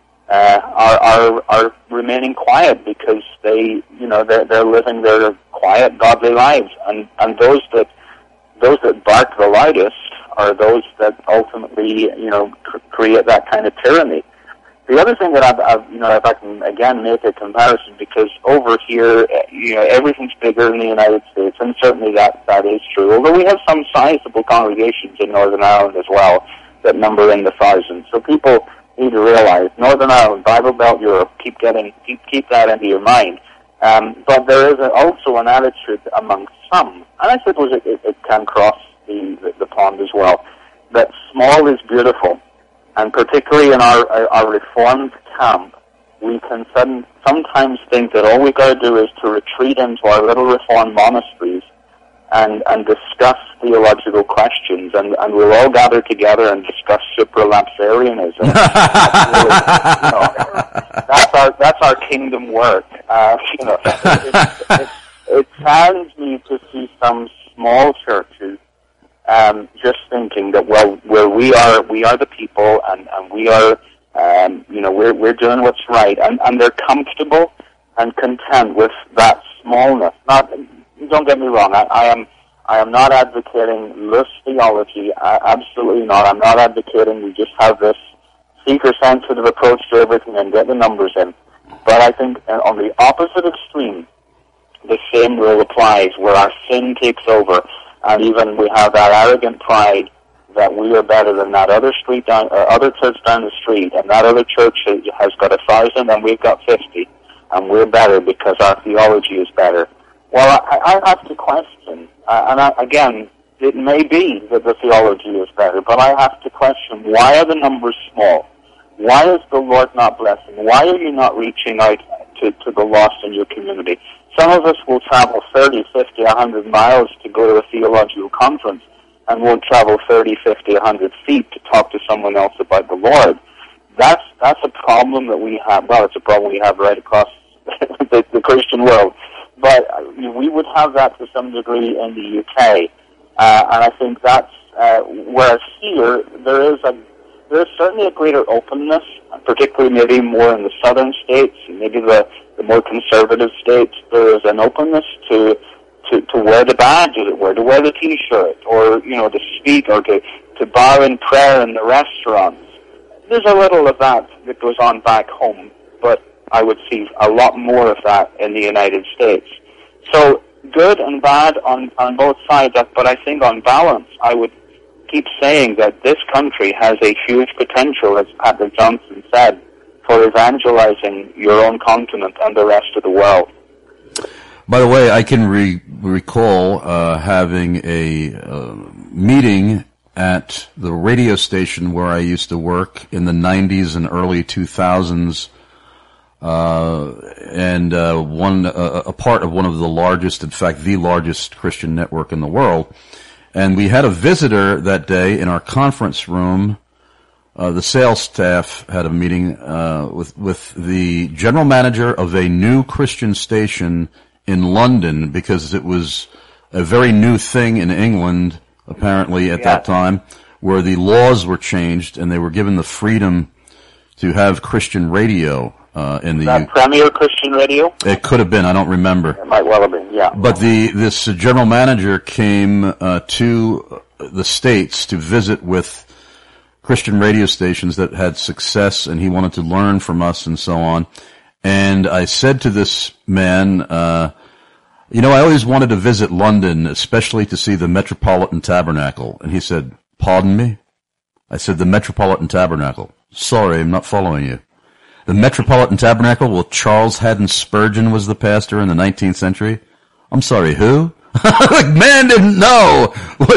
are remaining quiet because they're living their quiet, godly lives, and those that bark the loudest are those that ultimately, you know, create that kind of tyranny. The other thing that if I can again make a comparison, because over here, you know, everything's bigger in the United States, and certainly that is true. Although we have some sizable congregations in Northern Ireland as well that number in the thousands. So people need to realize Northern Ireland, Bible Belt, Europe. Keep that into your mind. But there is also an attitude among some, and I suppose it can cross the pond as well, that small is beautiful. And particularly in our Reformed camp, we can sometimes think that all we've got to do is to retreat into our little Reformed monasteries and discuss theological questions, and we'll all gather together and discuss supralapsarianism. That's our kingdom work. It saddens me to see some small churches just thinking that, well, where we are the people, and we are, we're doing what's right, and they're comfortable and content with that smallness. Don't get me wrong. I am not advocating loose theology. Absolutely not. I'm not advocating we just have this seeker-sensitive approach to everything and get the numbers in. But I think on the opposite extreme, the same rule applies, where our sin takes over, and even we have that arrogant pride that we are better than that other church down the street, and that other church has got 1,000 and we've got 50, and we're better because our theology is better. Well, I have to question, again, it may be that the theology is better, but I have to question, why are the numbers small? Why is the Lord not blessing? Why are you not reaching out to the lost in your community? Some of us will travel 30, 50, 100 miles to go to a theological conference, and we'll travel 30, 50, 100 feet to talk to someone else about the Lord. That's a problem that we have. Well, it's a problem we have right across the Christian world. But we would have that to some degree in the UK, and I think that's whereas here there's certainly a greater openness, particularly maybe more in the southern states, maybe the more conservative states. There is an openness to wear the badge, as it were, to wear the T-shirt, or to speak, or to bow in prayer in the restaurants. There's a little of that goes on back home, but I would see a lot more of that in the United States. So good and bad on both sides, but I think on balance, I would keep saying that this country has a huge potential, as Patrick Johnson said, for evangelizing your own continent and the rest of the world. By the way, I can recall having a meeting at the radio station where I used to work in the 90s and early 2000s, and a part of one of the largest, in fact, the largest Christian network in the world. And we had a visitor that day in our conference room. The sales staff had a meeting with the general manager of a new Christian station in London, because it was a very new thing in England, apparently, at that time, where the laws were changed and they were given the freedom to have Christian radio in the UK. Premier Christian Radio? It could have been. I don't remember. It might well have been, yeah. But this general manager came to the States to visit with Christian radio stations that had success, and he wanted to learn from us and so on. And I said to this man, I always wanted to visit London, especially to see the Metropolitan Tabernacle. And he said, "Pardon me?" I said, "The Metropolitan Tabernacle." "Sorry, I'm not following you." "The Metropolitan Tabernacle, well, Charles Haddon Spurgeon was the pastor in the 19th century." "I'm sorry, who?" Like, man didn't know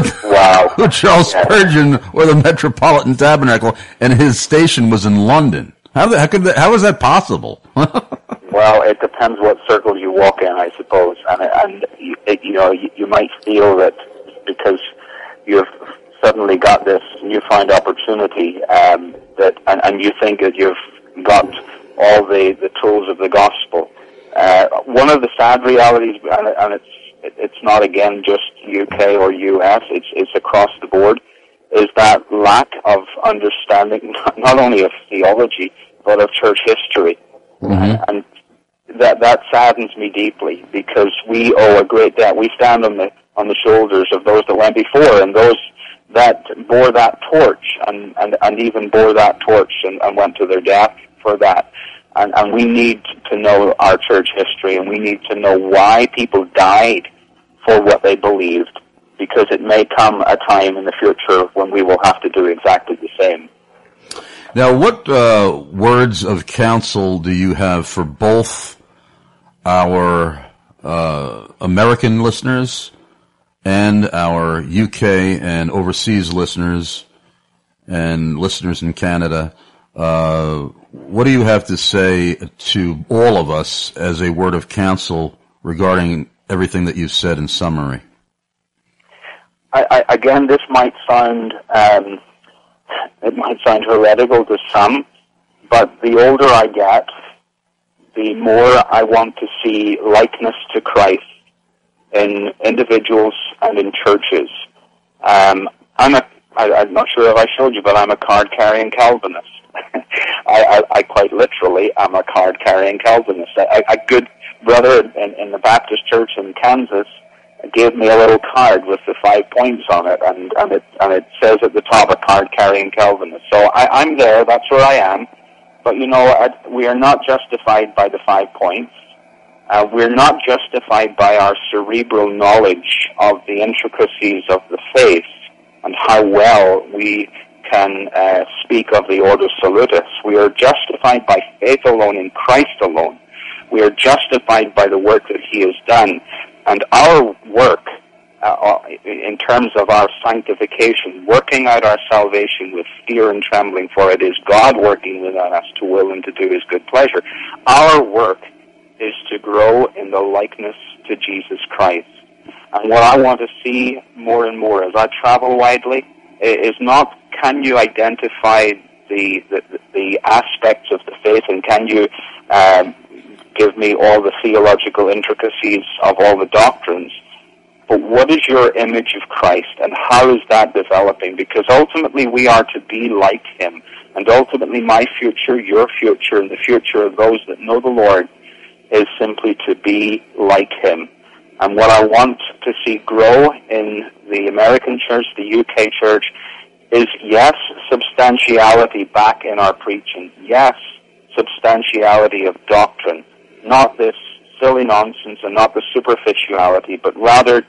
who Charles Spurgeon or the Metropolitan Tabernacle, and his station was in London. How is that possible? Well, it depends what circle you walk in, I suppose, and you might feel that because you've suddenly got this newfound opportunity, and you think that you've got all the tools of the gospel. One of the sad realities, and it's not again just UK or US, it's across the board, is that lack of understanding not only of theology but of church history. Mm-hmm. And that saddens me deeply, because we owe a great debt. We stand on the shoulders of those that went before, and those that bore that torch and even bore that torch and went to their death for that. And we need to know our church history, and we need to know why people died for what they believed, because it may come a time in the future when we will have to do exactly the same. Now, what words of counsel do you have for both our American listeners and our UK and overseas listeners and listeners in Canada? What do you have to say to all of us as a word of counsel regarding everything that you've said in summary? Again, this might sound heretical to some, but the older I get, the more I want to see likeness to Christ in individuals and in churches. I'm not sure if I showed you, but I'm a card-carrying Calvinist. I quite literally am a card-carrying Calvinist. A good brother in the Baptist church in Kansas gave me a little card with the 5 points on it, and it says at the top, a card-carrying Calvinist. So I'm there, that's where I am. But we are not justified by the 5 points. We're not justified by our cerebral knowledge of the intricacies of the faith and how well we can speak of the Ordo Salutis. We are justified by faith alone in Christ alone. We are justified by the work that He has done. And our work, in terms of our sanctification, working out our salvation with fear and trembling, for it is God working within us to will and to do His good pleasure. Our work is to grow in the likeness to Jesus Christ. And what I want to see more and more as I travel widely is not, can you identify the aspects of the faith, and can you give me all the theological intricacies of all the doctrines. But what is your image of Christ, and how is that developing? Because ultimately we are to be like him. And ultimately my future, your future, and the future of those that know the Lord is simply to be like him. And what I want to see grow in the American church, the UK church, is, yes, substantiality back in our preaching. Yes, substantiality of doctrine. Not this silly nonsense and not the superficiality, but rather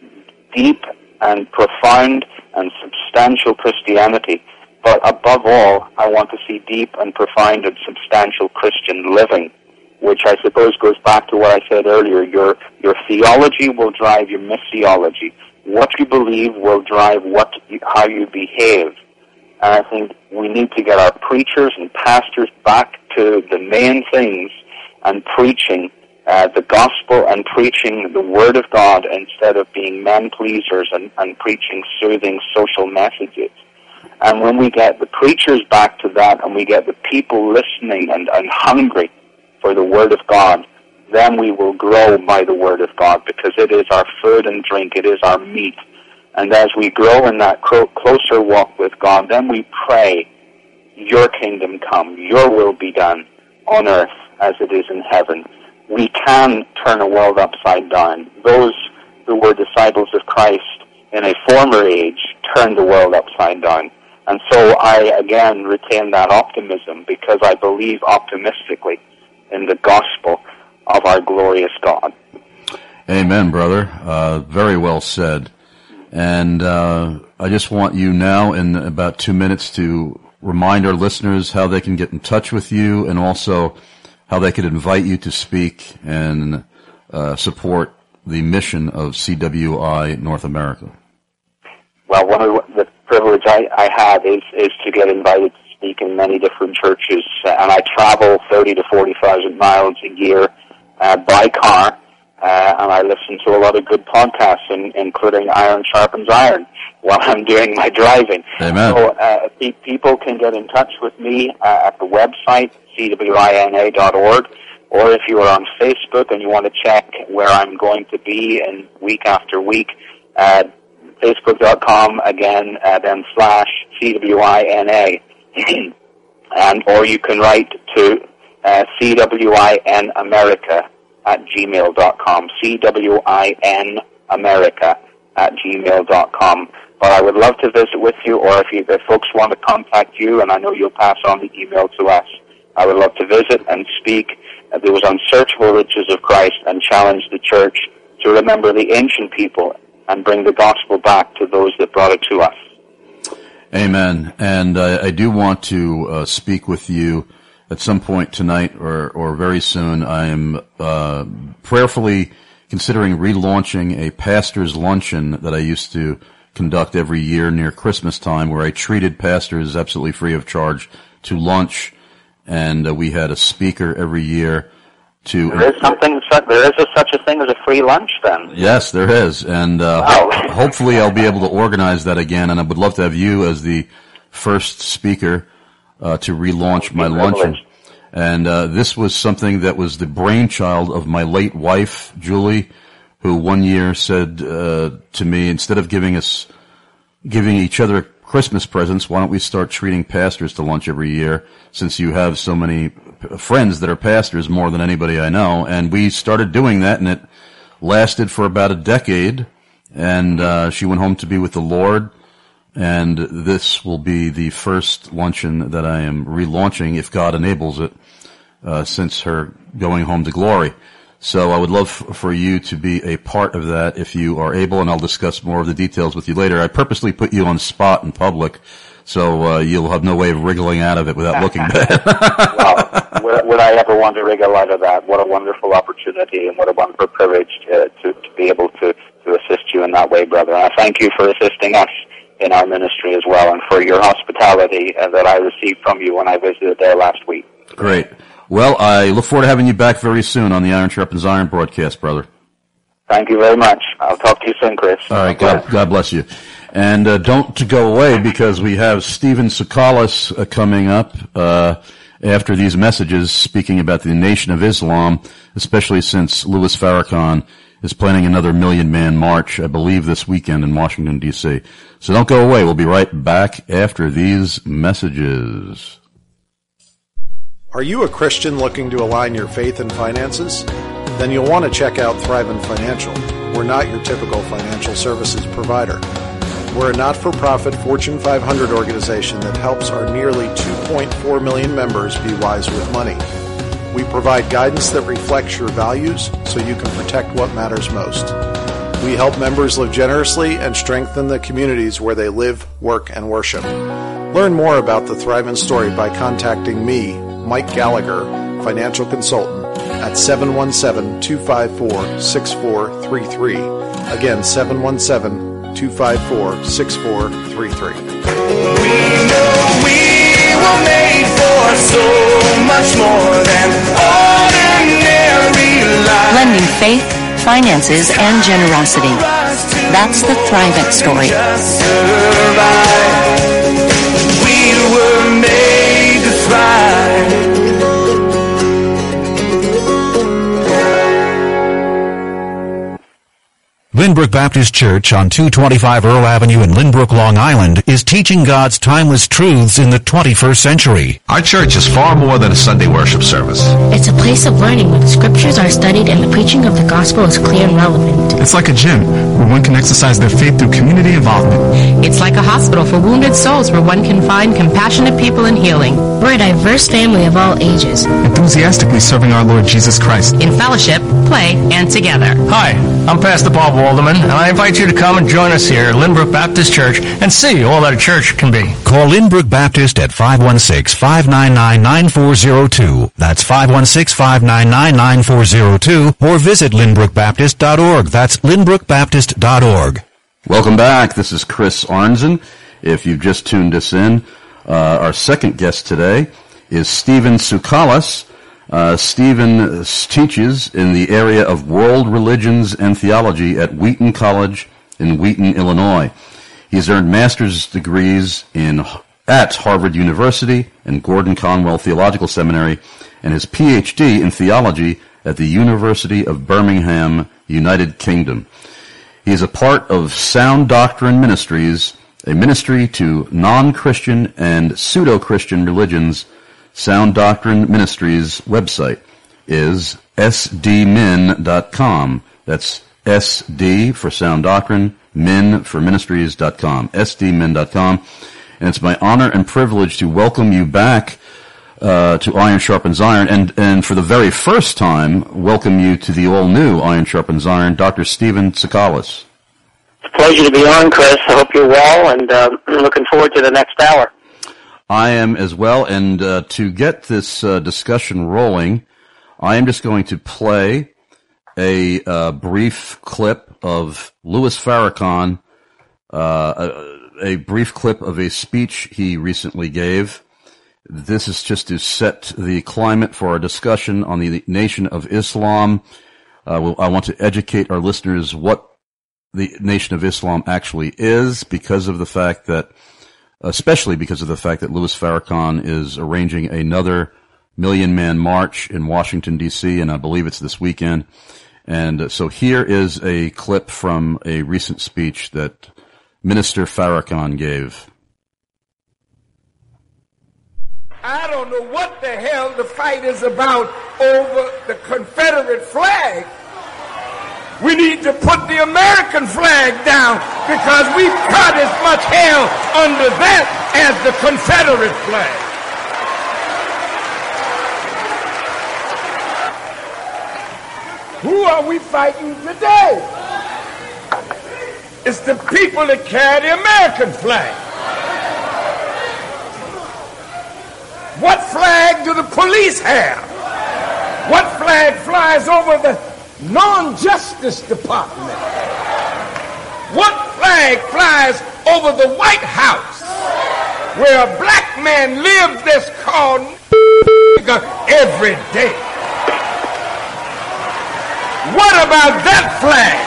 deep and profound and substantial Christianity. But above all, I want to see deep and profound and substantial Christian living, which I suppose goes back to what I said earlier. Your theology will drive your missiology. What you believe will drive how you behave. And I think we need to get our preachers and pastors back to the main things and preaching the gospel and preaching the word of God instead of being men-pleasers and preaching soothing social messages. And when we get the preachers back to that and we get the people listening and hungry for the word of God, then we will grow by the word of God, because it is our food and drink, it is our meat. And as we grow in that closer walk with God, then we pray, your kingdom come, your will be done on earth as it is in heaven. We can turn a world upside down. Those who were disciples of Christ in a former age turned the world upside down. And so I, again, retain that optimism, because I believe optimistically in the gospel of our glorious God. Amen, brother. Very well said. And I just want you now, in about 2 minutes, to remind our listeners how they can get in touch with you, and also how they could invite you to speak and support the mission of CWI North America. Well, one of the privilege I have is to get invited to speak in many different churches, and I travel 30 to 40,000 miles a year by car, and I listen to a lot of good podcasts, including Iron Sharpens Iron, while I'm doing my driving. Amen. So people can get in touch with me at the website, cwina.org, or if you are on Facebook and you want to check where I'm going to be in week after week, Facebook.com, again, then /CWINA. And, or you can write to CWINAmerica@gmail.com, CWINAmerica@gmail.com. But I would love to visit with you, or if folks want to contact you, and I know you'll pass on the email to us, I would love to visit and speak those unsearchable riches of Christ and challenge the church to remember the ancient people and bring the gospel back to those that brought it to us. Amen. And I do want to speak with you at some point tonight or very soon. I am prayerfully considering relaunching a pastor's luncheon that I used to conduct every year near Christmas time, where I treated pastors absolutely free of charge to lunch, and we had a speaker every year to... There is such a thing as a free lunch, then? Yes, there is, and hopefully I'll be able to organize that again, and I would love to have you as the first speaker to relaunch my luncheon. And this was something that was the brainchild of my late wife, Julie, who one year said to me, instead of giving each other Christmas presents, why don't we start treating pastors to lunch every year, since you have so many friends that are pastors, more than anybody I know. And we started doing that, and it lasted for about a decade, and she went home to be with the Lord. And this will be the first luncheon that I am relaunching, if God enables it, since her going home to glory. So I would love for you to be a part of that if you are able, and I'll discuss more of the details with you later. I purposely put you on spot in public, so you'll have no way of wriggling out of it without looking bad. Well, would I ever want to wriggle out of that? What a wonderful opportunity, and what a wonderful privilege to be able to assist you in that way, brother. And I thank you for assisting us in our ministry as well, and for your hospitality that I received from you when I visited there last week. Great. Well, I look forward to having you back very soon on the Iron Sharpens Iron broadcast, brother. Thank you very much. I'll talk to you soon, Chris. All right, God bless you. And don't go away, because we have Stephen Tsoukalos coming up, after these messages speaking about the Nation of Islam, especially since Louis Farrakhan is planning another million-man march, I believe, this weekend in Washington, D.C. So don't go away. We'll be right back after these messages. Are you a Christian looking to align your faith and finances? Then you'll want to check out Thrivent Financial. We're not your typical financial services provider. We're a not-for-profit Fortune 500 organization that helps our nearly 2.4 million members be wise with money. We provide guidance that reflects your values so you can protect what matters most. We help members live generously and strengthen the communities where they live, work, and worship. Learn more about the Thrivent story by contacting me, Mike Gallagher, financial consultant, at 717-254-6433. Again, 717-254-6433. We know we were made for so much more than ordinary life. Blending faith, finances, and generosity. That's the Thrivent story. We were made to thrive. Lynbrook Baptist Church on 225 Earl Avenue in Lynbrook, Long Island is teaching God's timeless truths in the 21st century. Our church is far more than a Sunday worship service. It's a place of learning where the scriptures are studied and the preaching of the gospel is clear and relevant. It's like a gym where one can exercise their faith through community involvement. It's like a hospital for wounded souls where one can find compassionate people and healing. We're a diverse family of all ages, enthusiastically serving our Lord Jesus Christ. In fellowship, play, and together. Hi, I'm Pastor Bob Walderman, and I invite you to come and join us here at Lynbrook Baptist Church and see all that a church can be. Call Lynbrook Baptist at 516-599-9402. That's 516-599-9402, or visit lynbrookbaptist.org. That's lynbrookbaptist.org. Welcome back. This is Chris Arnzen. If you've just tuned us in, our second guest today is Stephen Tsoukalas. Stephen teaches in the area of world religions and theology at Wheaton College in Wheaton, Illinois. He's earned master's degrees at Harvard University and Gordon Conwell Theological Seminary, and his PhD in theology at the University of Birmingham, United Kingdom. He is a part of Sound Doctrine Ministries, a ministry to non-Christian and pseudo-Christian religions. Sound Doctrine Ministries website is sdmin.com. That's SD for Sound Doctrine, min for ministries.com, sdmin.com. And it's my honor and privilege to welcome you back to Iron Sharpens Iron, and for the very first time, welcome you to the all-new Iron Sharpens Iron, Dr. Stephen Tsoukalas. It's a pleasure to be on, Chris. I hope you're well, and looking forward to the next hour. I am as well, and to get this discussion rolling, I am just going to play a brief clip of Louis Farrakhan, a brief clip of a speech he recently gave. This is just to set the climate for our discussion on the Nation of Islam. I want to educate our listeners what the Nation of Islam actually is, especially because of the fact that Louis Farrakhan is arranging another million-man march in Washington, D.C., and I believe it's this weekend. And so here is a clip from a recent speech that Minister Farrakhan gave. I don't know what the hell the fight is about over the Confederate flag. We need to put the American flag down because we've got as much hell under that as the Confederate flag. Who are we fighting today? It's the people that carry the American flag. What flag do the police have? What flag flies over the non-justice department? What flag flies over the White House where a black man lives that's called every day? What about that flag?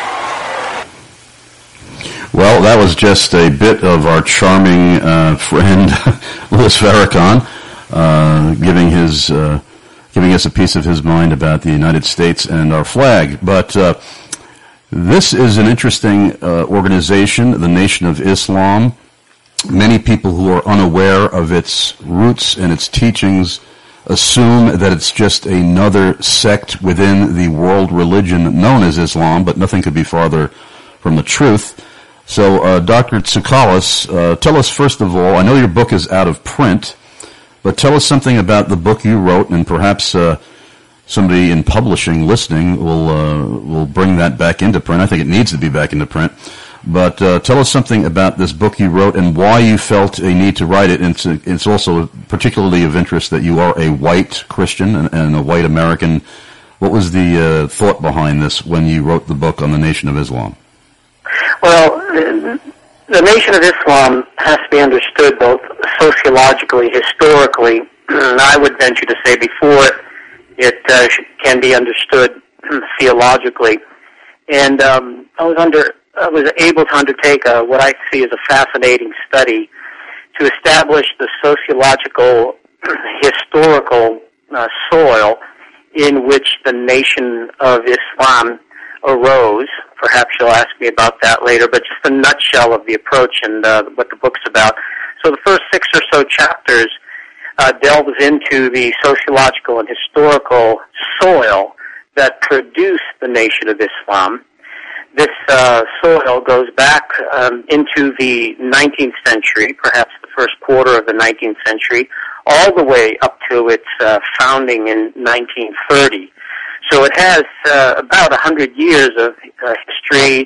Well, that was just a bit of our charming friend Louis Farrakhan giving us a piece of his mind about the United States and our flag. But this is an interesting organization, the Nation of Islam. Many people who are unaware of its roots and its teachings assume that it's just another sect within the world religion known as Islam, but nothing could be farther from the truth. So, Dr. Tsoukalos, tell us first of all, I know your book is out of print, but tell us something about the book you wrote, and perhaps somebody in publishing listening will bring that back into print. I think it needs to be back into print. But tell us something about this book you wrote and why you felt a need to write it. And it's also particularly of interest that you are a white Christian and a white American. What was the thought behind this when you wrote the book on the Nation of Islam? Well, the Nation of Islam has to be understood both sociologically, historically, and I would venture to say before it can be understood theologically. And I was able to undertake what I see as a fascinating study to establish the sociological, historical soil in which the Nation of Islam arose. Perhaps you'll ask me about that later, but just a nutshell of the approach and what the book's about. So the first 6 or so chapters delves into the sociological and historical soil that produced the Nation of Islam. This soil goes back into the 19th century, perhaps the first quarter of the 19th century, all the way up to its founding in 1930. So it has about 100 years of history,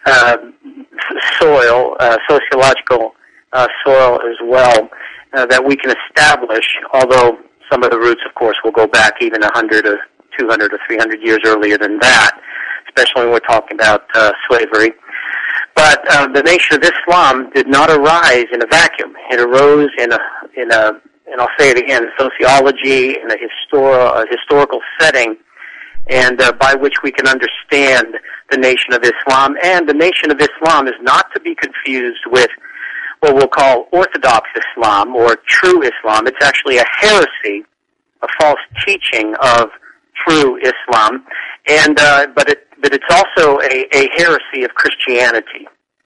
soil, sociological soil as well, that we can establish, although some of the roots, of course, will go back even 100 or 200 or 300 years earlier than that, especially when we're talking about slavery. But the Nation of Islam did not arise in a vacuum. It arose in a, and I'll say it again, sociology, in a historical setting, and by which we can understand the Nation of Islam. And the Nation of Islam is not to be confused with what we'll call Orthodox Islam or true Islam. It's actually a heresy, a false teaching of true Islam, and but it's also a heresy of Christianity.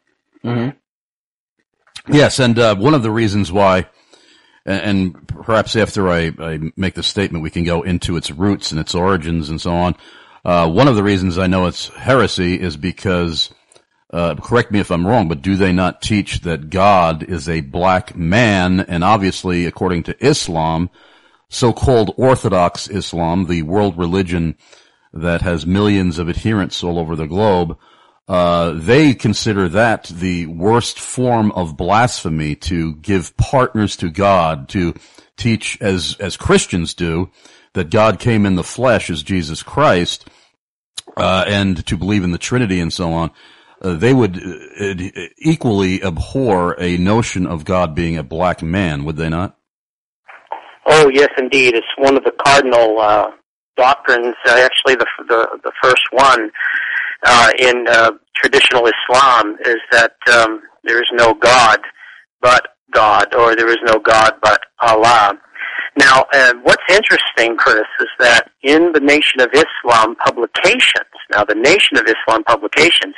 Mm-hmm. Yes, and one of the reasons why, and perhaps after I make the statement, we can go into its roots and its origins and so on. One of the reasons I know it's heresy is because, correct me if I'm wrong, but do they not teach that God is a black man? And obviously, according to Islam, so-called Orthodox Islam, the world religion that has millions of adherents all over the globe, they consider that the worst form of blasphemy, to give partners to God, to teach, as Christians do, that God came in the flesh as Jesus Christ, and to believe in the Trinity and so on. They would equally abhor a notion of God being a black man, would they not? Oh, yes, indeed. It's one of the cardinal doctrines, actually the first one in traditional Islam, is that there is no God but God, or there is no God but Allah. Now, what's interesting, Chris, is that in the Nation of Islam publications, now the Nation of Islam publications,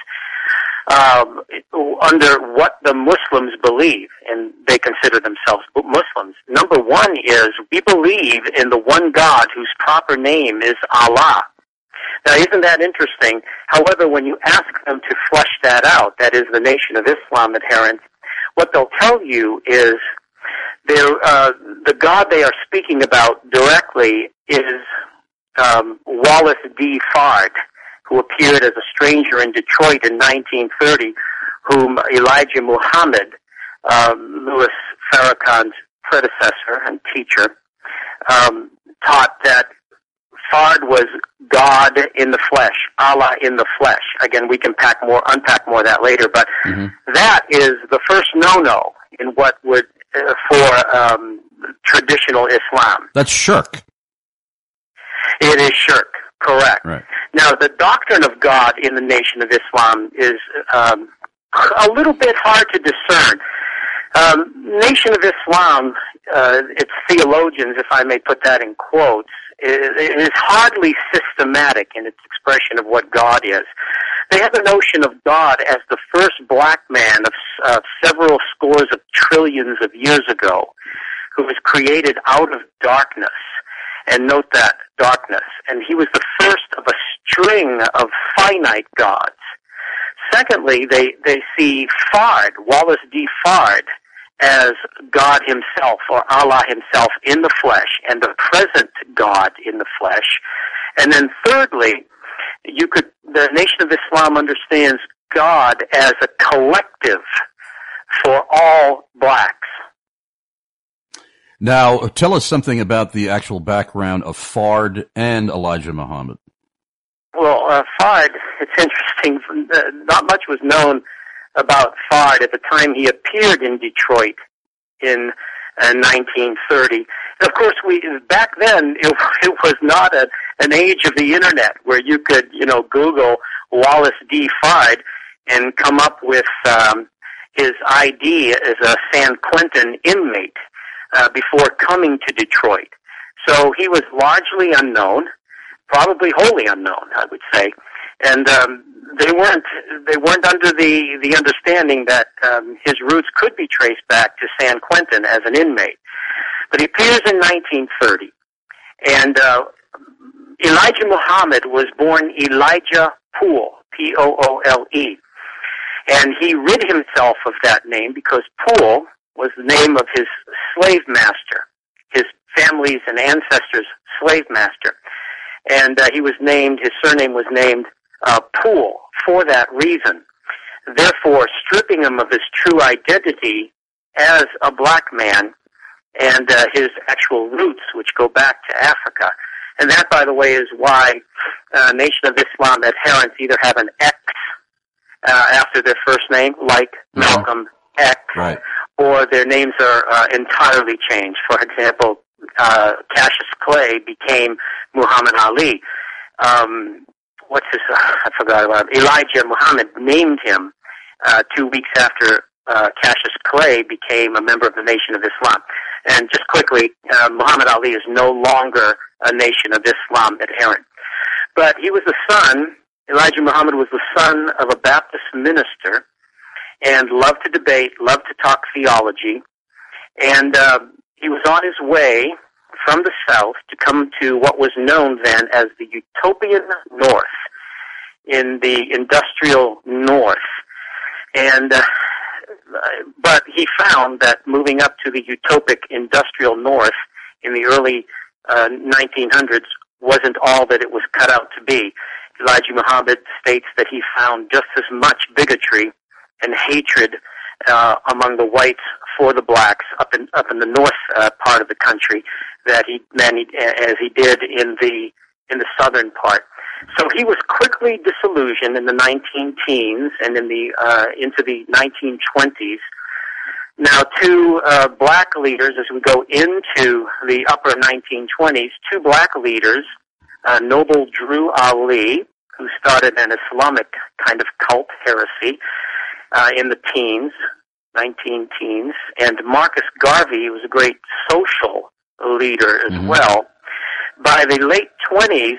under what the Muslims believe, and they consider themselves Muslims, number one is we believe in the one God whose proper name is Allah. Now, isn't that interesting? However, when you ask them to flesh that out, that is the Nation of Islam adherents, what they'll tell you is the God they are speaking about directly is Wallace D. Fard, who appeared as a stranger in Detroit in 1930, whom Elijah Muhammad, Louis Farrakhan's predecessor and teacher, taught that Fard was God in the flesh, Allah in the flesh. Again, we can unpack more of that later, but that is the first no-no in what would, for traditional Islam. That's shirk. It is shirk, correct. Right. Now, the doctrine of God in the Nation of Islam is a little bit hard to discern. Nation of Islam, its theologians, if I may put that in quotes, is hardly systematic in its expression of what God is. They have a notion of God as the first black man of several scores of trillions of years ago, who was created out of darkness. And note that, darkness. And he was the first of a string of finite gods. Secondly, they see Fard, Wallace D. Fard, as God himself, or Allah himself in the flesh, and the present God in the flesh. And then thirdly, the Nation of Islam understands God as a collective for all blacks. Now, tell us something about the actual background of Fard and Elijah Muhammad. Well, Fard, it's interesting. Not much was known about Fard at the time he appeared in Detroit in 1930. And of course, back then it was not an age of the internet where you could, Google Wallace D. Fard and come up with his ID as a San Quentin inmate before coming to Detroit. So he was largely unknown, probably wholly unknown, I would say, and they weren't under the understanding that his roots could be traced back to San Quentin as an inmate. But he appears in 1930, and Elijah Muhammad was born Elijah Poole, Poole, and he rid himself of that name because Poole was the name of his slave master, his family's and ancestors' slave master. And his surname was named Poole for that reason, therefore stripping him of his true identity as a black man and his actual roots, which go back to Africa. And that, by the way, is why Nation of Islam adherents either have an X after their first name, like Malcolm X, right, or their names are entirely changed. For example, Cassius Clay became Muhammad Ali. I forgot about him. Elijah Muhammad named him 2 weeks after Cassius Clay became a member of the Nation of Islam. And just quickly, Muhammad Ali is no longer a Nation of Islam adherent. But he was the son, Elijah Muhammad was the son of a Baptist minister, and loved to debate, loved to talk theology, and he was on his way from the South to come to what was known then as the Utopian North, in the industrial North. And but he found that moving up to the utopic industrial North in the early 1900s wasn't all that it was cut out to be. Elijah Muhammad states that he found just as much bigotry and hatred among the whites for the blacks up in the north part of the country as he did in the southern part. So he was quickly disillusioned in the 19-teens and into the 1920s. Now, two black leaders, as we go into the upper 1920s, two black leaders, Noble Drew Ali, who started an Islamic kind of cult heresy in the teens, 19-teens, and Marcus Garvey was a great social leader as well. By the late 20s,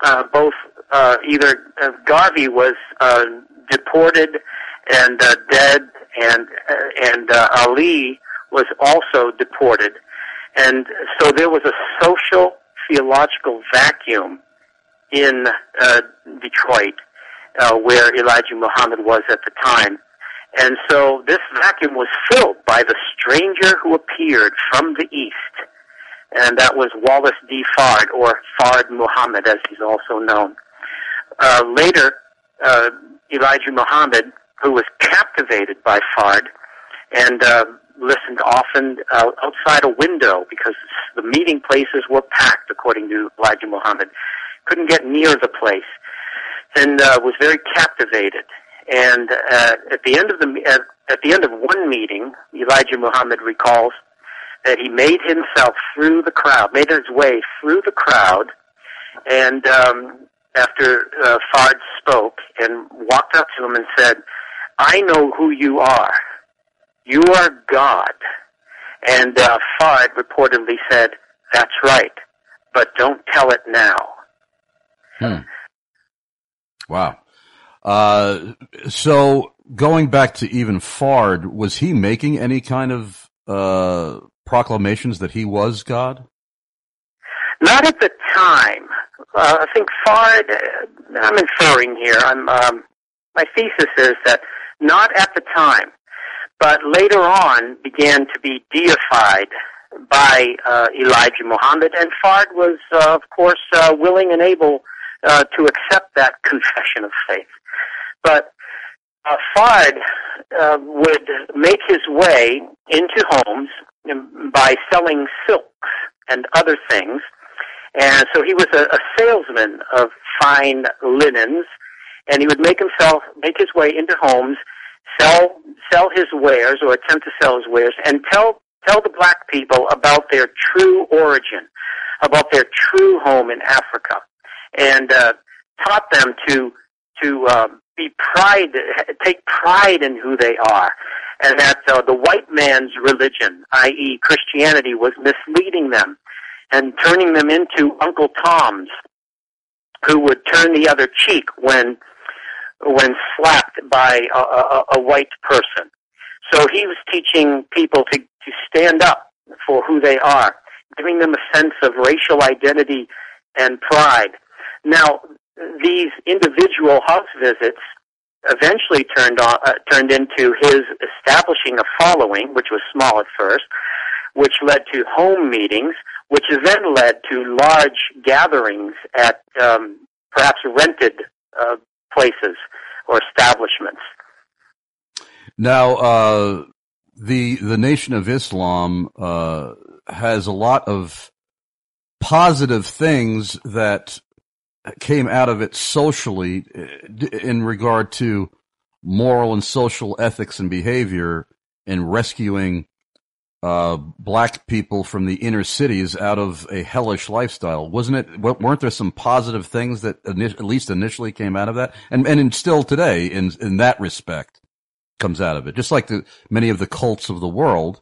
Garvey was deported and dead, and Ali was also deported. And so there was a social theological vacuum in Detroit where Elijah Muhammad was at the time. And so this vacuum was filled by the stranger who appeared from the east, and that was Wallace D. Fard, or Fard Muhammad, as he's also known. Later, Elijah Muhammad, who was captivated by Fard and listened often outside a window because the meeting places were packed, according to Elijah Muhammad, couldn't get near the place, and was very captivated. And at the end of one meeting, Elijah Muhammad recalls that he made his way through the crowd, and after Fard spoke, and walked up to him and said, "I know who you are. "You are God." And Fard reportedly said, "That's right, but don't tell it now." Wow. So going back to even Fard, was he making any kind of proclamations that he was God? Not at the time. I think Fard, I'm inferring here, my thesis is that not at the time, but later on began to be deified by Elijah Muhammad, and Fard was, of course, willing and able to accept that confession of faith. But Fard would make his way into homes by selling silks and other things, and so he was a salesman of fine linens, and he would make his way into homes, sell his wares or attempt to sell his wares, and tell the black people about their true origin, about their true home in Africa, and taught them to take pride in who they are, and that the white man's religion, i.e. Christianity, was misleading them and turning them into Uncle Toms who would turn the other cheek when slapped by a white person. So he was teaching people to stand up for who they are, giving them a sense of racial identity and pride. Now, these individual house visits eventually turned into his establishing a following, which was small at first, which led to home meetings, which then led to large gatherings at perhaps rented places or establishments. Now, the Nation of Islam has a lot of positive things that came out of it socially in regard to moral and social ethics and behavior in rescuing black people from the inner cities out of a hellish lifestyle. Weren't there some positive things that at least initially came out of that? And still today, in that respect, comes out of it. Just like many of the cults of the world,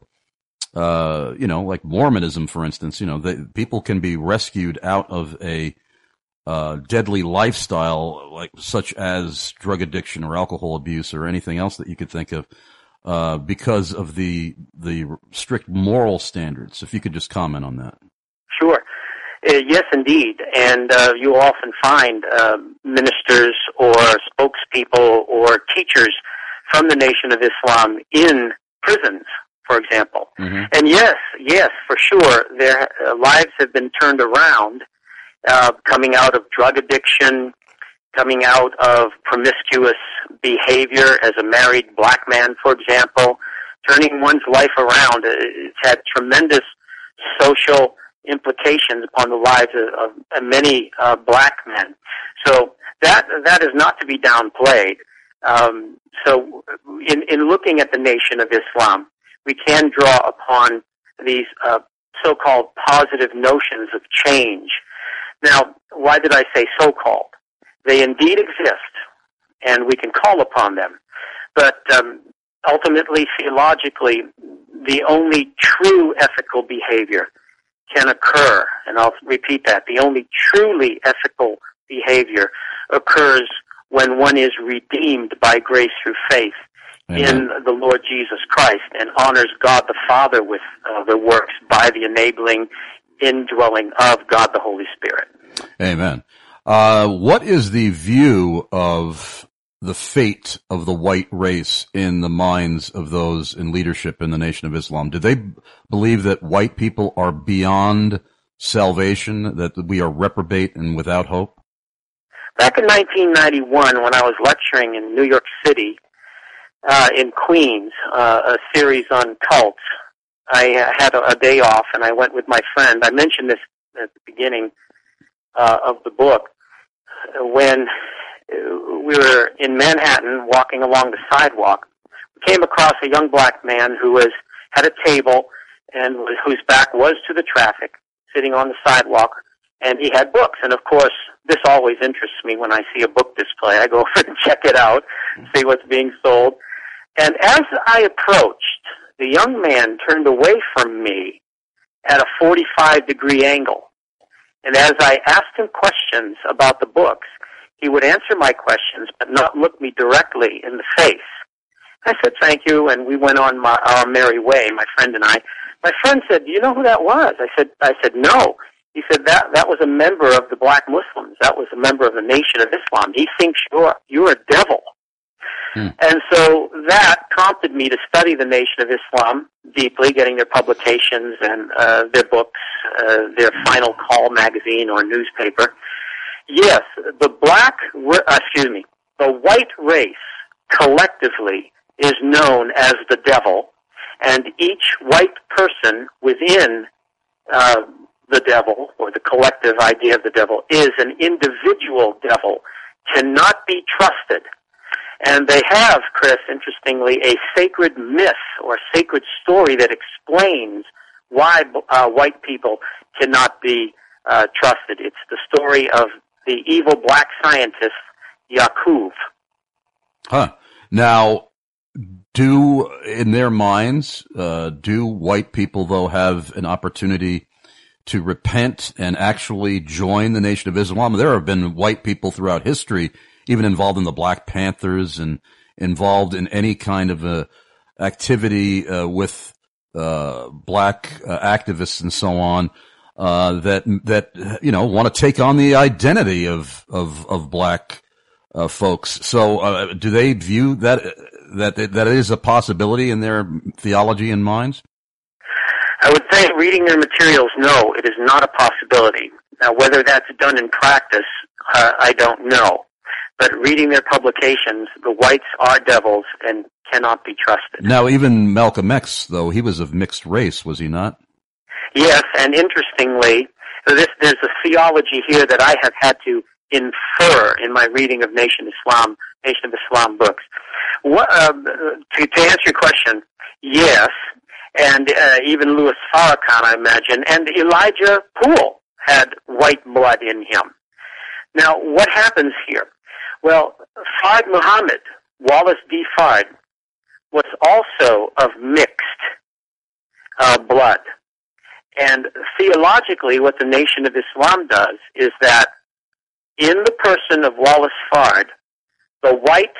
like Mormonism, for instance, people can be rescued out of a deadly lifestyle, such as drug addiction or alcohol abuse or anything else that you could think of, because of the strict moral standards. If you could just comment on that. Sure. Yes, indeed. And you often find ministers or spokespeople or teachers from the Nation of Islam in prisons, for example. Mm-hmm. And yes, for sure, their lives have been turned around, coming out of drug addiction, coming out of promiscuous behavior as a married black man, for example, turning one's life around. It's had tremendous social implications upon the lives of many black men. So that is not to be downplayed. So in looking at the Nation of Islam, we can draw upon these so-called positive notions of change. Now, why did I say so-called? They indeed exist, and we can call upon them. But ultimately, theologically, the only true ethical behavior can occur, and I'll repeat that, the only truly ethical behavior occurs when one is redeemed by grace through faith in the Lord Jesus Christ and honors God the Father with the works by the enabling indwelling of God the Holy Spirit. Amen. What is the view of the fate of the white race in the minds of those in leadership in the Nation of Islam? Do they believe that white people are beyond salvation, that we are reprobate and without hope? Back in 1991, when I was lecturing in New York City, in Queens, a series on cults, I had a day off, and I went with my friend. I mentioned this at the beginning of the book. When we were in Manhattan walking along the sidewalk, we came across a young black man who had a table and whose back was to the traffic, sitting on the sidewalk, and he had books. And of course, this always interests me when I see a book display. I go over and check it out, see what's being sold. And as I approached, the young man turned away from me at a 45-degree angle. And as I asked him questions about the books, he would answer my questions but not look me directly in the face. I said, thank you, and we went on our merry way, my friend and I. My friend said, do you know who that was? I said, no. He said, that was a member of the black Muslims. That was a member of the Nation of Islam. He thinks you're a devil. And so that prompted me to study the Nation of Islam deeply, getting their publications and their books, their Final Call magazine or newspaper. Yes, the white race collectively is known as the devil, and each white person within the devil, or the collective idea of the devil, is an individual devil, cannot be trusted. And they have, Chris, interestingly, a sacred myth or sacred story that explains why white people cannot be trusted. It's the story of the evil black scientist, Ya'quv. Now, in their minds, do white people, though, have an opportunity to repent and actually join the Nation of Islam? There have been white people throughout history, even involved in the Black Panthers and involved in any kind of activity with black activists and so on, that want to take on the identity of black folks. So do they view that is a possibility in their theology and minds? I would say, reading their materials, no, it is not a possibility. Now, whether that's done in practice, I don't know. But reading their publications, the whites are devils and cannot be trusted. Now, even Malcolm X, though, he was of mixed race, was he not? Yes, and interestingly, there's a theology here that I have had to infer in my reading of Nation of Islam books. To answer your question, yes, and even Louis Farrakhan, I imagine, and Elijah Poole had white blood in him. Now, what happens here? Well, Fard Muhammad, Wallace D. Fard, was also of mixed blood. And theologically, what the Nation of Islam does is that in the person of Wallace Fard, the white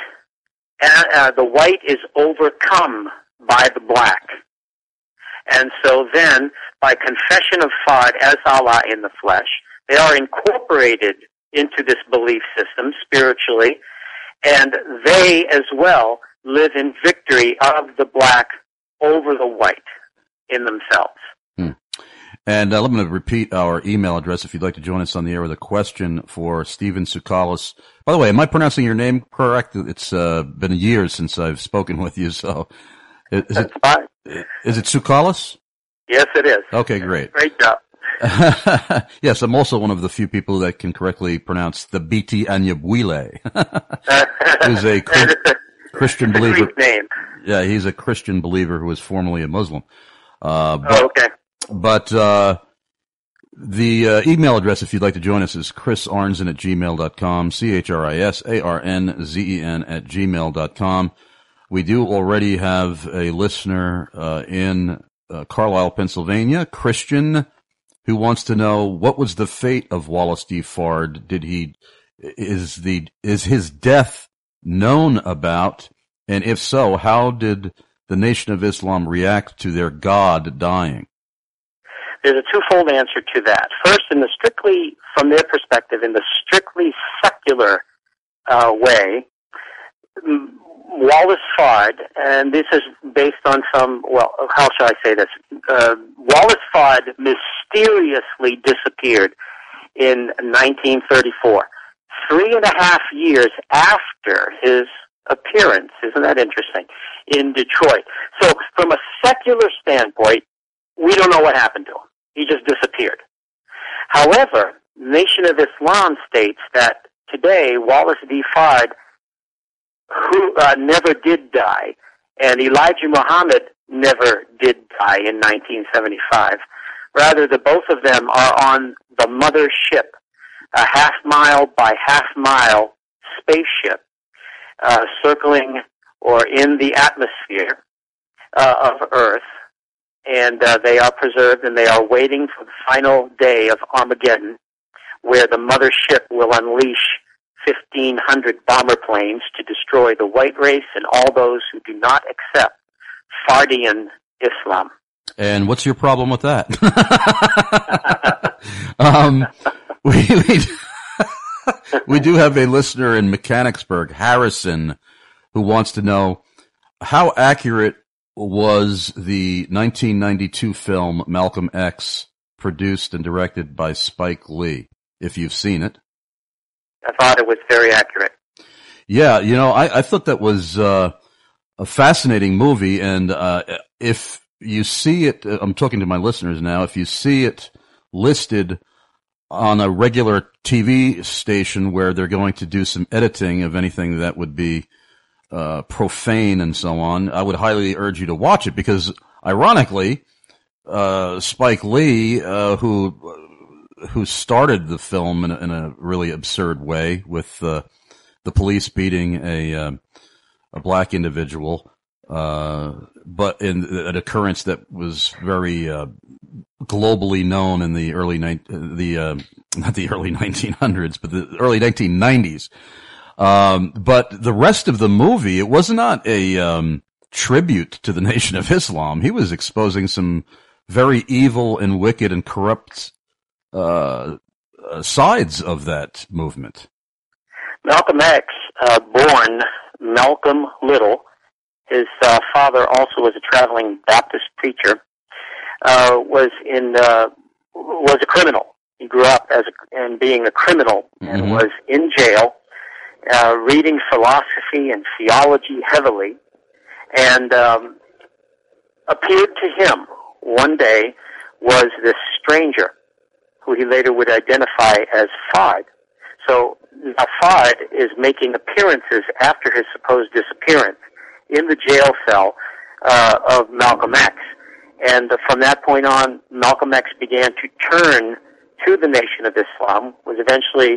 is overcome by the black. And so then, by confession of Fard as Allah in the flesh, they are incorporated into this belief system spiritually, and they as well live in victory of the black over the white in themselves. And I'm going to repeat our email address if you'd like to join us on the air with a question for Stephen Tsoukalos. By the way, am I pronouncing your name correct? It's been years since I've spoken with you, so is it Tsoukalos? Yes, it is. Okay, great. Great job. Yes, I'm also one of the few people that can correctly pronounce the Biti Anyabwile. Who's a Christian believer. Name. Yeah, he's a Christian believer who was formerly a Muslim. Okay. But the email address, if you'd like to join us, is chrisarnzen@gmail.com, CHRISARNZEN@gmail.com. We do already have a listener in Carlisle, Pennsylvania, Christian, who wants to know what was the fate of Wallace D. Fard. Is his death known about? And if so, how did the Nation of Islam react to their God dying? There's a twofold answer to that. First, from their perspective, in the strictly secular way, Wallace Fard, and this is based on how shall I say this? Wallace Fard mysteriously disappeared in 1934, 3.5 years after his appearance. Isn't that interesting? In Detroit. So from a secular standpoint, we don't know what happened to him. He just disappeared. However, Nation of Islam states that today Wallace D. Fard, who never did die, and Elijah Muhammad never did die in 1975. Rather, the both of them are on the mother ship, a half-mile by half-mile spaceship, circling or in the atmosphere of Earth, and they are preserved, and they are waiting for the final day of Armageddon, where the mothership will unleash 1,500 bomber planes to destroy the white race and all those who do not accept Fardian Islam. And what's your problem with that? We do have a listener in Mechanicsburg, Harrison, who wants to know how accurate was the 1992 film Malcolm X, produced and directed by Spike Lee, if you've seen it. I thought it was very accurate. Yeah, you know, I thought that was a fascinating movie, and if you see it, I'm talking to my listeners now, if you see it listed on a regular TV station where they're going to do some editing of anything that would be profane and so on, I would highly urge you to watch it, because ironically, Spike Lee, who started the film in a really absurd way with the police beating a black individual, but in an occurrence that was very globally known in the early not the early 1900s, but the early 1990s. But the rest of the movie, it was not a tribute to the Nation of Islam. He was exposing some very evil and wicked and corrupt sides of that movement. Malcolm X, born Malcolm Little, his father also was a traveling Baptist preacher, was a criminal. He grew up and being a criminal, and was in jail, reading philosophy and theology heavily, and appeared to him one day was this stranger, who he later would identify as Fard. So now Fard is making appearances after his supposed disappearance in the jail cell of Malcolm X. And from that point on, Malcolm X began to turn to the Nation of Islam, was eventually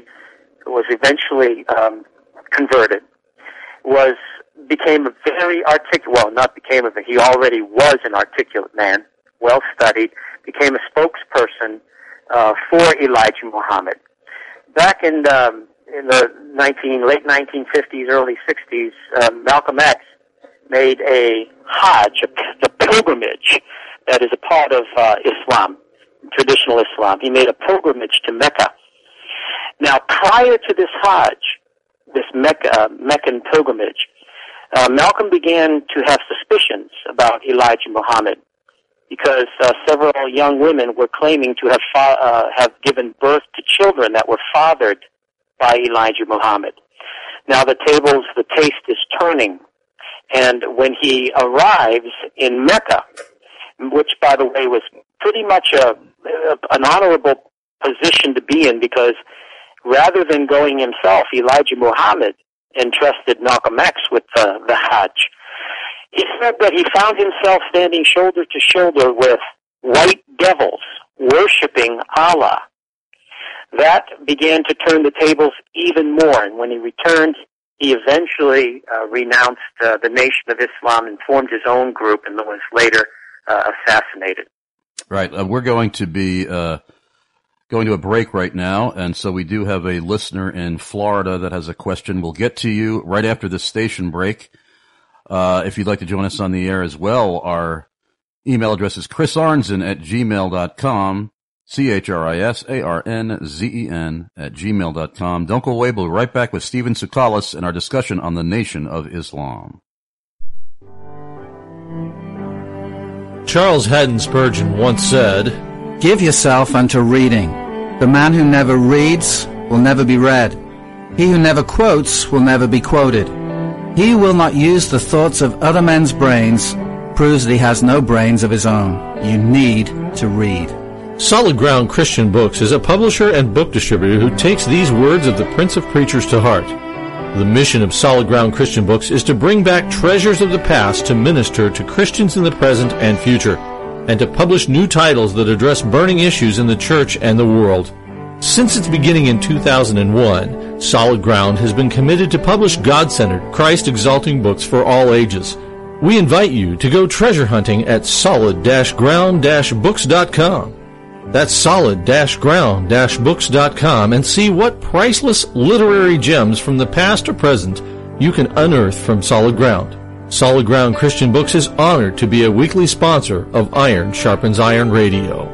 converted, became a very he already was an articulate man, well studied, became a spokesperson for Elijah Muhammad. Back in the late 1950s, early 60s, Malcolm X made a Hajj, the pilgrimage that is a part of Islam, traditional Islam. He made a pilgrimage to Mecca. Now, prior to this Hajj, this Meccan pilgrimage, Malcolm began to have suspicions about Elijah Muhammad, because several young women were claiming to have given birth to children that were fathered by Elijah Muhammad. Now the taste is turning, and when he arrives in Mecca, which by the way was pretty much an honorable position to be in, because rather than going himself, Elijah Muhammad entrusted Malcolm X with the Hajj. He said that he found himself standing shoulder to shoulder with white devils worshiping Allah. That began to turn the tables even more, and when he returned, he eventually renounced the Nation of Islam and formed his own group, and was later assassinated. Right. We're going to be going to a break right now, and so we do have a listener in Florida that has a question. We'll get to you right after the station break. If you'd like to join us on the air as well, our email address is chrisarnzen@gmail.com, CHRISARNZEN@gmail.com. Don't go away. We'll be right back with Stephen Tsoukalos and our discussion on the Nation of Islam. Charles Haddon Spurgeon once said, "Give yourself unto reading. The man who never reads will never be read. He who never quotes will never be quoted. He who will not use the thoughts of other men's brains proves that he has no brains of his own. You need to read." Solid Ground Christian Books is a publisher and book distributor who takes these words of the Prince of Preachers to heart. The mission of Solid Ground Christian Books is to bring back treasures of the past to minister to Christians in the present and future, and to publish new titles that address burning issues in the church and the world. Since its beginning in 2001, Solid Ground has been committed to publish God-centered, Christ-exalting books for all ages. We invite you to go treasure hunting at solid-ground-books.com. That's solid-ground-books.com and see what priceless literary gems from the past or present you can unearth from Solid Ground. Solid Ground Christian Books is honored to be a weekly sponsor of Iron Sharpens Iron Radio.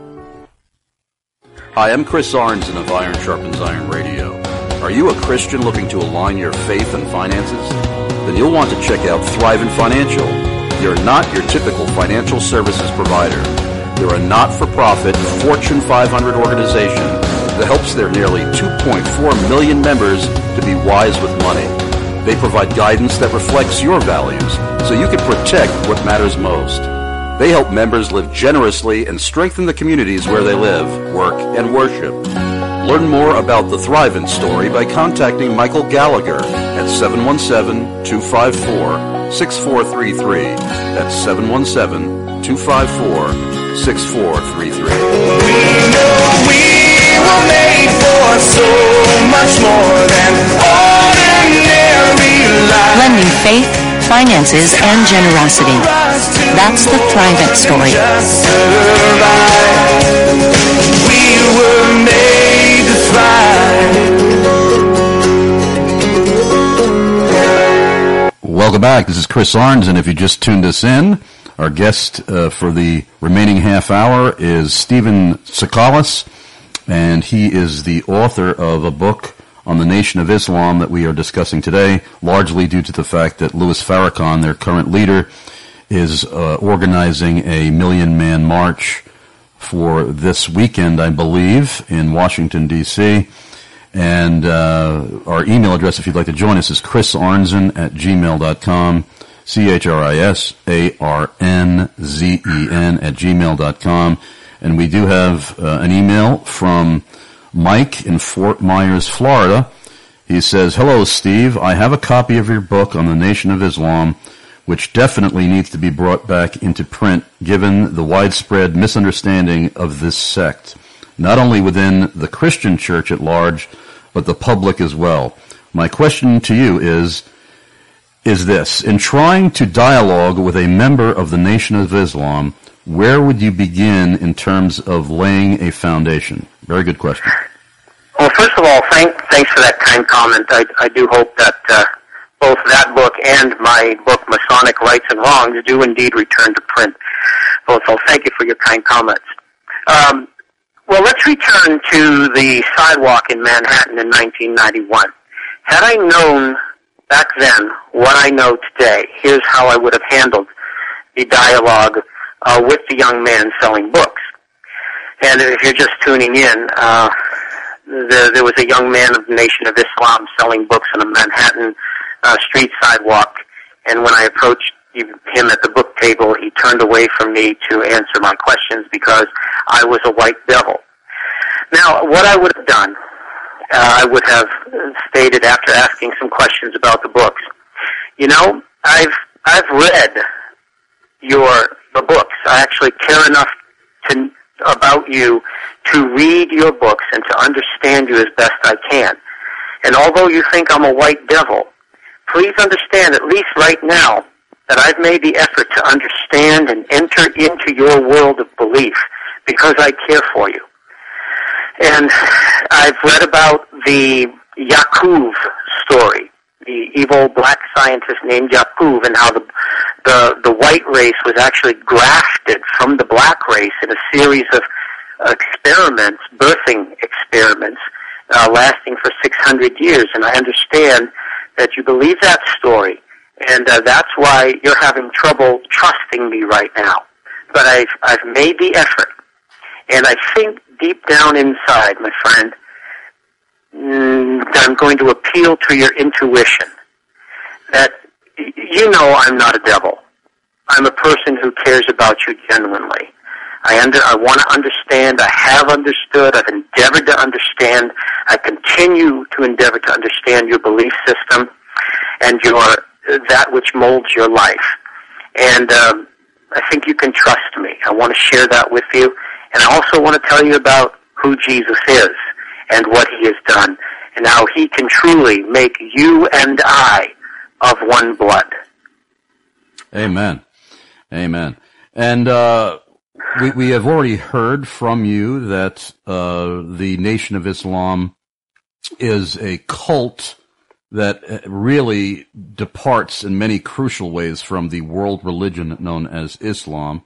Hi, I'm Chris Arnzen of Iron Sharpens Iron Radio. Are you a Christian looking to align your faith and finances? Then you'll want to check out Thrivent Financial. They're not your typical financial services provider. They're a not-for-profit Fortune 500 organization that helps their nearly 2.4 million members to be wise with money. They provide guidance that reflects your values so you can protect what matters most. They help members live generously and strengthen the communities where they live, work, and worship. Learn more about the Thrivent story by contacting Michael Gallagher at 717-254-6433. That's 717-254-6433. We were made for so much more than ordinary life. Blending faith, finances, and generosity. That's the Thrivent story. We were made to thrive. Welcome back. This is Chris Arnzen. If you just tuned us in, our guest for the remaining half hour is Stephen Tsoukalos, and he is the author of a book on the Nation of Islam that we are discussing today, largely due to the fact that Louis Farrakhan, their current leader, is organizing a 1 Million Man March for this weekend, I believe, in Washington, D.C., and our email address, if you'd like to join us, is chrisarnzen@gmail.com, CHRISARNZEN@gmail.com. And we do have an email from Mike in Fort Myers, Florida. He says, "Hello, Steve. I have a copy of your book on the Nation of Islam, which definitely needs to be brought back into print given the widespread misunderstanding of this sect, not only within the Christian church at large, but the public as well. My question to you is this: in trying to dialogue with a member of the Nation of Islam, where would you begin in terms of laying a foundation?" Very good question. Well, first of all, thanks for that kind comment. I do hope that both that book and my book, Masonic Rights and Wrongs, do indeed return to print. So thank you for your kind comments. Well, let's return to the sidewalk in Manhattan in 1991. Had I known back then what I know today, here's how I would have handled the dialogue with the young man selling books. And if you're just tuning in, there was a young man of the Nation of Islam selling books on a Manhattan street sidewalk, and when I approached him at the book table, he turned away from me to answer my questions because I was a white devil. Now, what I would have done, I would have stated after asking some questions about the books, you know, I've read the books. I actually care enough about you to read your books and to understand you as best I can. And although you think I'm a white devil, please understand, at least right now, that I've made the effort to understand and enter into your world of belief because I care for you. And I've read about the Yaakov story, the evil black scientist named Yaakov, and how the white race was actually grafted from the black race in a series of experiments, birthing experiments, lasting for 600 years. And I understand that you believe that story, and that's why you're having trouble trusting me right now. But I've made the effort, and I think deep down inside, my friend, that I'm going to appeal to your intuition, that you know I'm not a devil. I'm a person who cares about you genuinely. I want to understand. I have understood. I've endeavored to understand. I continue to endeavor to understand your belief system and that which molds your life. And I think you can trust me. I want to share that with you. And I also want to tell you about who Jesus is and what he has done. And and how he can truly make you and I of one blood. Amen. Amen. And we have already heard from you that the Nation of Islam is a cult that really departs in many crucial ways from the world religion known as Islam.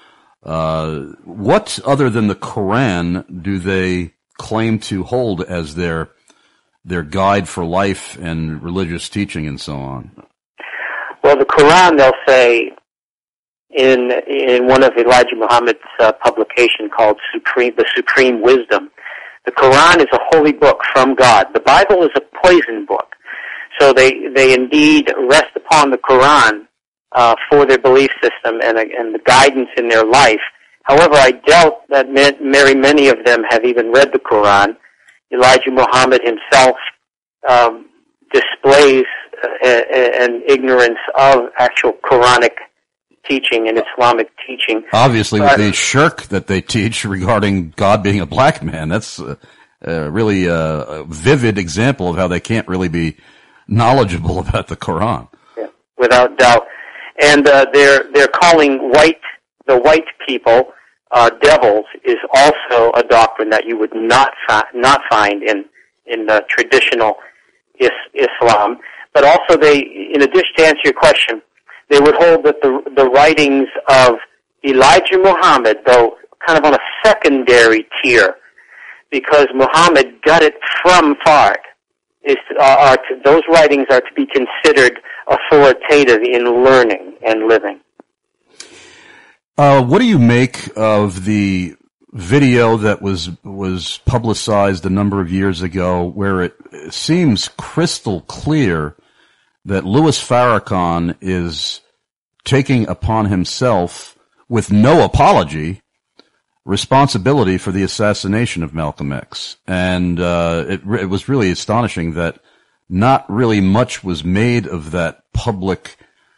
What, other than the Quran, do they claim to hold as their guide for life and religious teaching and so on? Well, the Quran, they'll say, in one of Elijah Muhammad's publication called The Supreme Wisdom, the Quran is a holy book from God. The Bible is a poison book. So they indeed rest upon the Quran for their belief system and the guidance in their life. However, I doubt that many of them have even read the Quran. Elijah Muhammad himself displays an ignorance of actual Quranic teaching and Islamic teaching. Obviously, with the shirk that they teach regarding God being a black man, that's really a vivid example of how they can't really be knowledgeable about the Quran. Yeah, without doubt. And they're calling the white people devils is also a doctrine that you would not find in traditional Islam. But also in addition to answer your question, they would hold that the writings of Elijah Muhammad, though kind of on a secondary tier, because Muhammad got it from Fard, those writings are to be considered authoritative in learning and living. What do you make of the video that was publicized a number of years ago, where it seems crystal clear that Louis Farrakhan is taking upon himself, with no apology, responsibility for the assassination of Malcolm X? And it was really astonishing that not really much was made of that public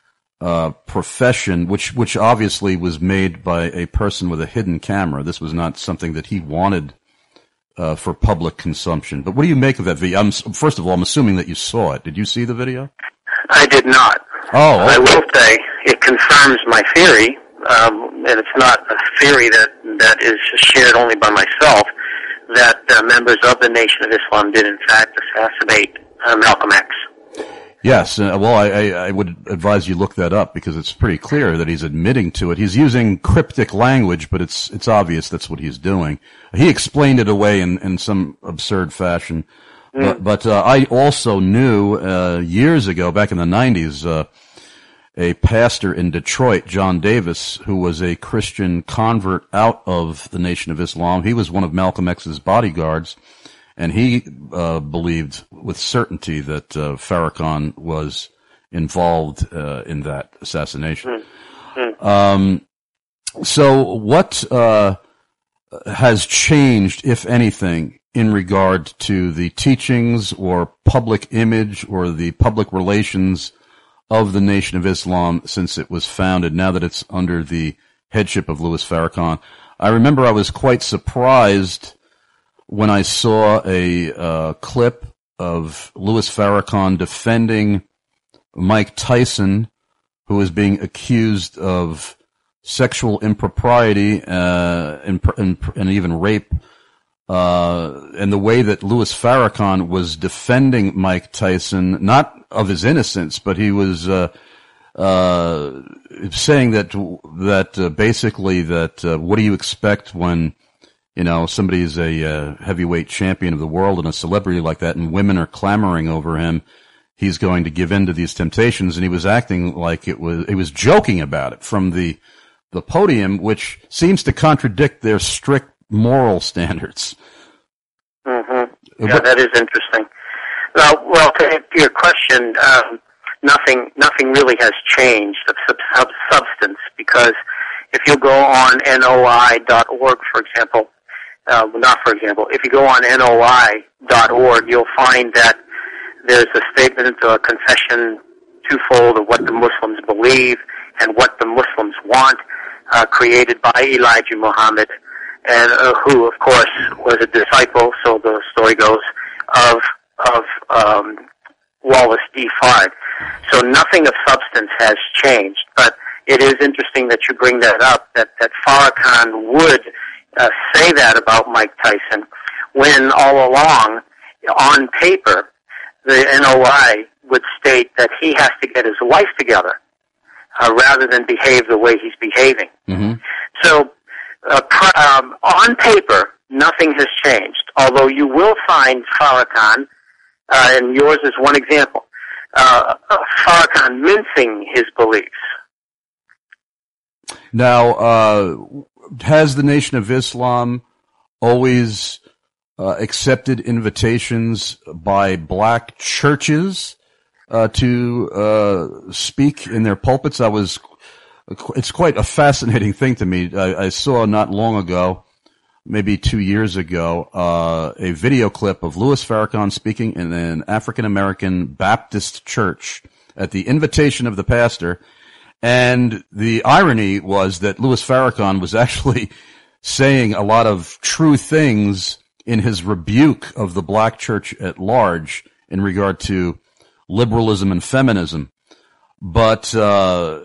profession, which obviously was made by a person with a hidden camera. This was not something that he wanted for public consumption. But what do you make of that video? First of all, I'm assuming that you saw it. Did you see the video? I did not. Oh, okay. I will say it confirms my theory, and it's not a theory that is shared only by myself, that members of the Nation of Islam did in fact assassinate Malcolm X. Yes, well, I would advise you look that up, because it's pretty clear that he's admitting to it. He's using cryptic language, but it's obvious that's what he's doing. He explained it away in some absurd fashion. But I also knew years ago, back in the 90s, a pastor in Detroit, John Davis, who was a Christian convert out of the Nation of Islam. He was one of Malcolm X's bodyguards, and he believed with certainty that Farrakhan was involved in that assassination. So what has changed, if anything, in regard to the teachings or public image or the public relations of the Nation of Islam since it was founded, now that it's under the headship of Louis Farrakhan? I remember I was quite surprised when I saw a clip of Louis Farrakhan defending Mike Tyson, who was being accused of sexual impropriety and even rape. And the way that Louis Farrakhan was defending Mike Tyson, not of his innocence, but he was saying that basically what do you expect when somebody's a heavyweight champion of the world and a celebrity like that, and women are clamoring over him? He's going to give in to these temptations, and he was acting like he was joking about it from the podium, which seems to contradict their strict moral standards. Mm-hmm. Yeah, that is interesting. Well, to answer your question, nothing really has changed of substance, because if you go on NOI.org, for example, if you go on NOI.org, you'll find that there's a statement, a confession twofold of what the Muslims believe and what the Muslims want, created by Elijah Muhammad, and who, of course, was a disciple, so the story goes, of Wallace D. Farr. So nothing of substance has changed, but it is interesting that you bring that up, that Farrakhan would say that about Mike Tyson, when all along, on paper, the NOI would state that he has to get his life together rather than behave the way he's behaving. Mm-hmm. So on paper, nothing has changed, although you will find Farrakhan, and yours is one example, Farrakhan mincing his beliefs. Now, has the Nation of Islam always accepted invitations by black churches to speak in their pulpits? It's quite a fascinating thing to me. I saw not long ago, maybe 2 years ago, a video clip of Louis Farrakhan speaking in an African-American Baptist church at the invitation of the pastor. And the irony was that Louis Farrakhan was actually saying a lot of true things in his rebuke of the black church at large in regard to liberalism and feminism. But the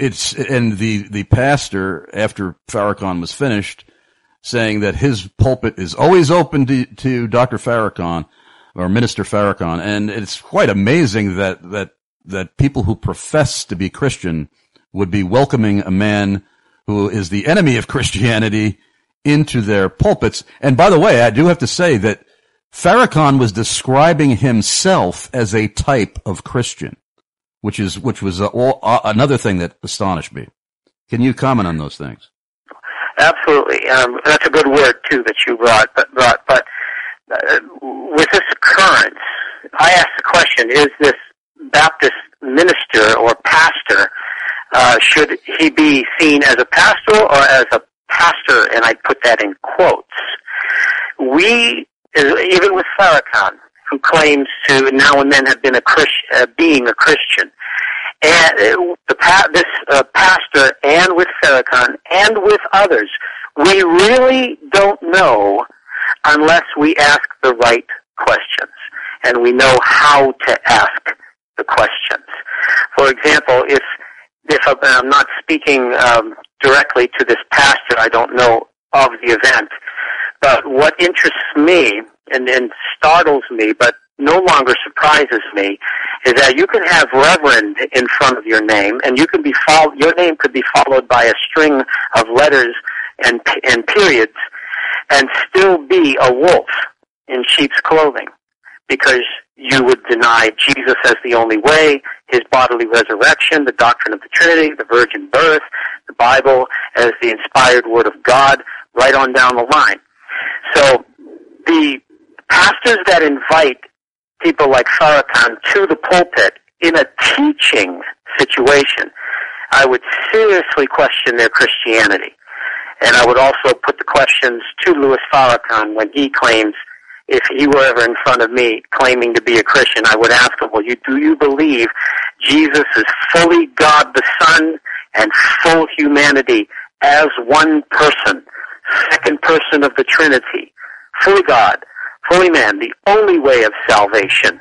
pastor, after Farrakhan was finished, saying that his pulpit is always open to Dr. Farrakhan or Minister Farrakhan, and it's quite amazing that people who profess to be Christian would be welcoming a man who is the enemy of Christianity into their pulpits. And by the way, I do have to say that Farrakhan was describing himself as a type of Christian, which was another thing that astonished me. Can you comment on those things? Absolutely. That's a good word too that you brought. But with this occurrence, I ask the question: is this Baptist minister or pastor? Should he be seen as a pastor or as a pastor? And I put that in quotes. Even with Farrakhan, who claims to now and then have been being a Christian, and this pastor, and with Farrakhan, and with others, we really don't know unless we ask the right questions, and we know how to ask the questions. For example, if I'm not speaking directly to this pastor, I don't know of the event, but what interests me and startles me, but no longer surprises me, is that you can have Reverend in front of your name, and your name could be followed by a string of letters and periods, and still be a wolf in sheep's clothing, because you would deny Jesus as the only way, his bodily resurrection, the doctrine of the Trinity, the virgin birth, the Bible as the inspired word of God, right on down the line. So the pastors that invite people like Farrakhan to the pulpit in a teaching situation, I would seriously question their Christianity. And I would also put the questions to Louis Farrakhan when he claims, if he were ever in front of me claiming to be a Christian, I would ask him, do you believe Jesus is fully God the Son and full humanity as one person, second person of the Trinity, fully God, fully man, the only way of salvation?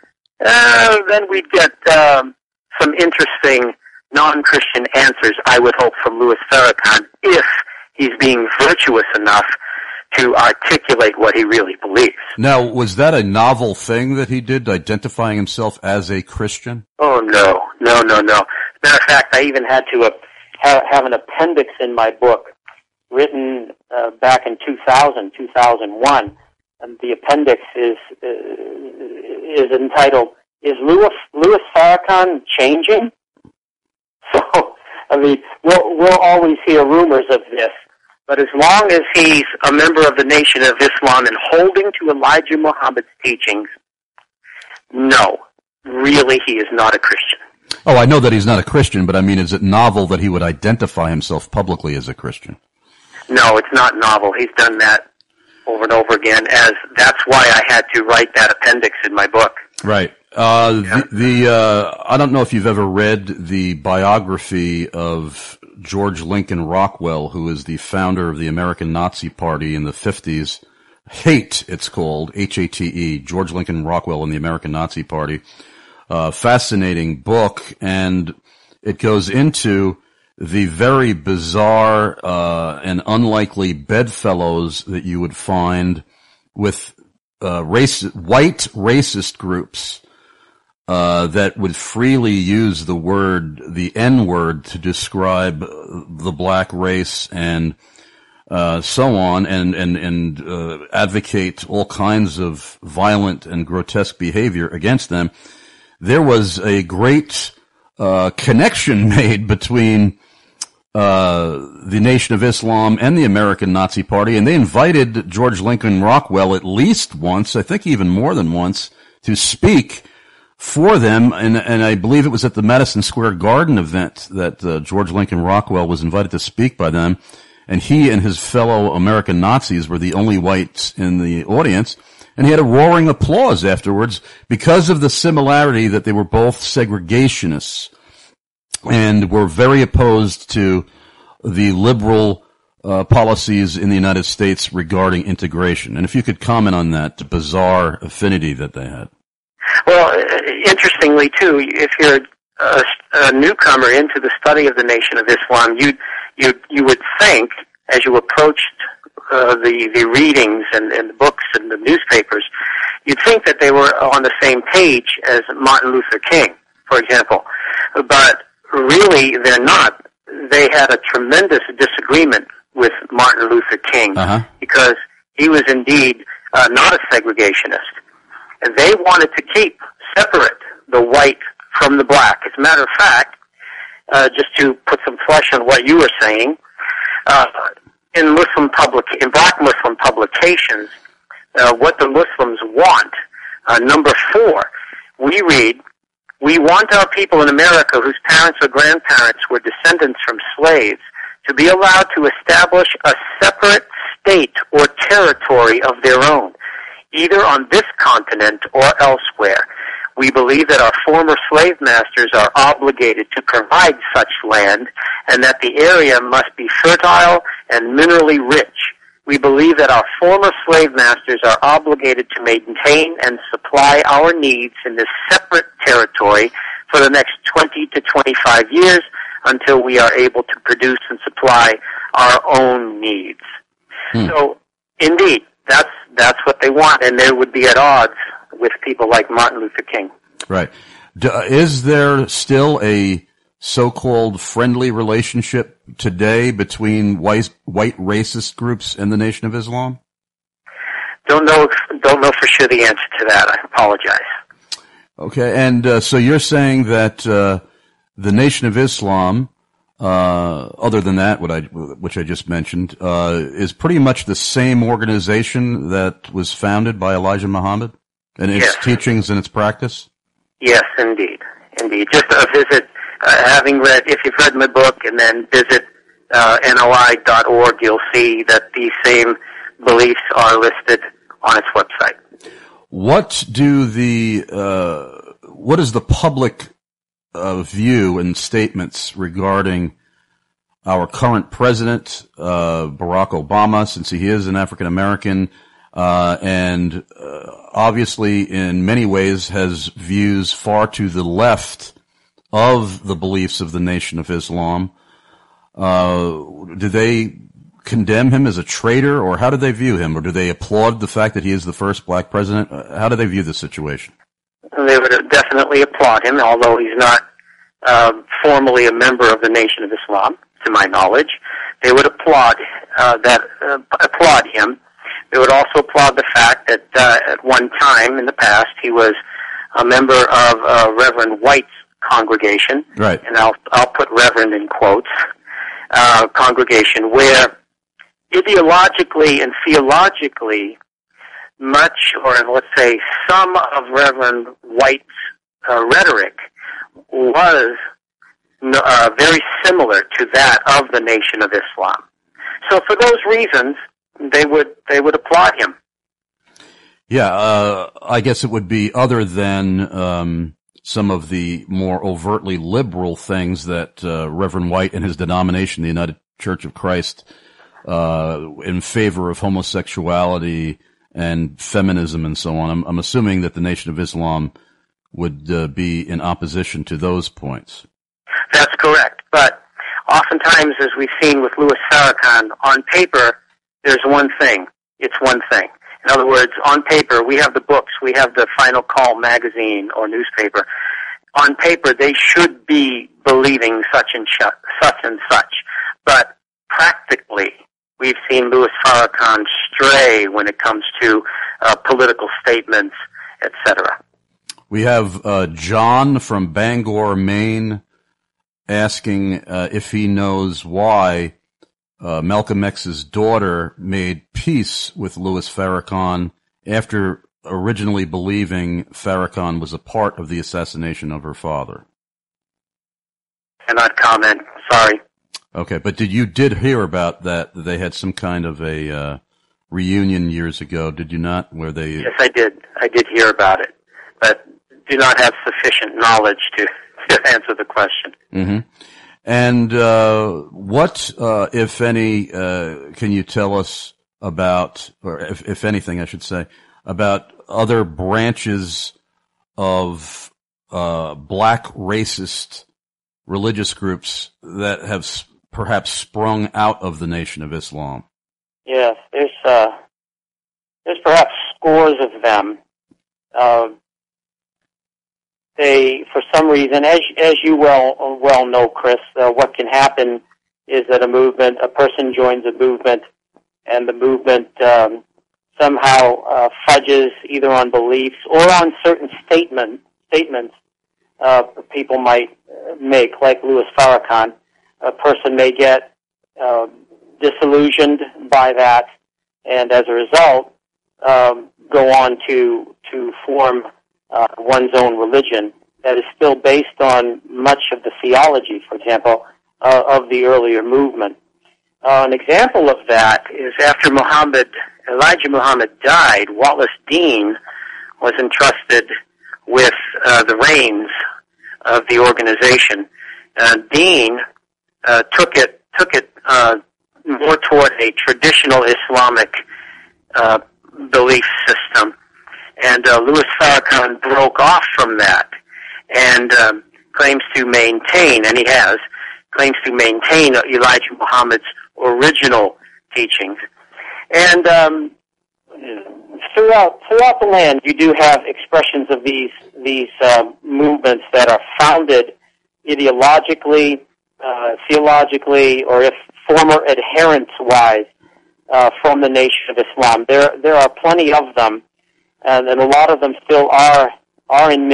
Then we'd get some interesting non-Christian answers, I would hope, from Louis Farrakhan, if he's being virtuous enough to articulate what he really believes. Now, was that a novel thing that he did, identifying himself as a Christian? Oh, no. Matter of fact, I even had to have an appendix in my book written back in 2001. And the appendix is entitled, "Is Louis Farrakhan changing?" So, I mean, we'll always hear rumors of this. But as long as he's a member of the Nation of Islam and holding to Elijah Muhammad's teachings, no, really he is not a Christian. Oh, I know that he's not a Christian, but I mean, is it novel that he would identify himself publicly as a Christian? No, it's not novel. He's done that over and over again, as that's why I had to write that appendix in my book. Right. I don't know if you've ever read the biography of George Lincoln Rockwell, who is the founder of the American Nazi Party in the 50s, Hate, it's called, H-A-T-E, George Lincoln Rockwell and the American Nazi Party. Fascinating book, and it goes into the very bizarre and unlikely bedfellows that you would find with white racist groups that would freely use the N-word to describe the black race and so on, and advocate all kinds of violent and grotesque behavior against them. There was a great connection made between the Nation of Islam and the American Nazi Party, and they invited George Lincoln Rockwell at least once, I think even more than once, to speak for them, and I believe it was at the Madison Square Garden event that George Lincoln Rockwell was invited to speak by them. And he and his fellow American Nazis were the only whites in the audience. And he had a roaring applause afterwards because of the similarity that they were both segregationists and were very opposed to the liberal policies in the United States regarding integration. And if you could comment on that bizarre affinity that they had. Well, interestingly, too, if you're a newcomer into the study of the Nation of Islam, you would think, as you approached the readings and the books and the newspapers, you'd think that they were on the same page as Martin Luther King, for example. But really, they're not. They had a tremendous disagreement with Martin Luther King because he was indeed not a segregationist. And they wanted to keep separate the white from the black. As a matter of fact, just to put some flesh on what you were saying, in black Muslim publications, what the Muslims want, number 4, we read, "We want our people in America whose parents or grandparents were descendants from slaves to be allowed to establish a separate state or territory of their own, either on this continent or elsewhere. We believe that our former slave masters are obligated to provide such land and that the area must be fertile and minerally rich. We believe that our former slave masters are obligated to maintain and supply our needs in this separate territory for the next 20 to 25 years until we are able to produce and supply our own needs." So, indeed, that's what they want, and they would be at odds with people like Martin Luther King. Right. Is there still a so-called friendly relationship today between white racist groups and the Nation of Islam? Don't know for sure the answer to that. I apologize. Okay, and so you're saying that the Nation of Islam, other than that, which I just mentioned, is pretty much the same organization that was founded by Elijah Muhammad and its teachings and its practice? Yes, indeed. Just a visit, if you've read my book, and then visit NOI.org, you'll see that these same beliefs are listed on its website. What is the public view and statements regarding our current president, Barack Obama, since he is an African American, and obviously in many ways has views far to the left of the beliefs of the Nation of Islam? Do they condemn him as a traitor, or how do they view him? Or do they applaud the fact that he is the first black president? How do they view the situation? They would definitely applaud him, although he's not formally a member of the Nation of Islam, to my knowledge. They would applaud him. They would also applaud the fact that at one time in the past he was a member of Reverend White's congregation, right? And I'll put Reverend in quotes, congregation where ideologically and theologically much, or let's say some of Reverend White's rhetoric was very similar to that of the Nation of Islam. So for those reasons, they would applaud him. Yeah, I guess it would be other than some of the more overtly liberal things that Reverend White and his denomination, the United Church of Christ, in favor of homosexuality and feminism and so on. I'm assuming that the Nation of Islam would be in opposition to those points. That's correct. But oftentimes, as we've seen with Louis Farrakhan, on paper, there's one thing. It's one thing. In other words, on paper, we have the books, we have the Final Call magazine or newspaper. On paper, they should be believing such and such. But practically, we've seen Louis Farrakhan stray when it comes to political statements, etc. We have John from Bangor, Maine, asking if he knows why Malcolm X's daughter made peace with Louis Farrakhan after originally believing Farrakhan was a part of the assassination of her father. Cannot comment. Sorry. Okay, but you did hear about that? They had some kind of a reunion years ago, did you not? Where they? Yes, I did. I did hear about it, but do not have sufficient knowledge to answer the question. Mm-hmm. And what, if any, can you tell us about, or if anything, I should say, about other branches of black racist religious groups that have perhaps sprung out of the Nation of Islam? Yes, there's perhaps scores of them. They, for some reason, as you well know, Chris, what can happen is that a person joins a movement, and the movement somehow fudges either on beliefs or on certain statements people might make, like Louis Farrakhan. A person may get disillusioned by that, and as a result, go on to form one's own religion that is still based on much of the theology, for example, of the earlier movement. An example of that is after Elijah Muhammad died, Wallace Dean was entrusted with the reins of the organization. Dean took it more toward a traditional Islamic belief system, and Louis Farrakhan broke off from that and claims to maintain, and he claims to maintain Elijah Muhammad's original teachings. And throughout the land, you do have expressions of these movements that are founded ideologically, theologically, or if former adherents-wise from the Nation of Islam. There are plenty of them, and a lot of them still are in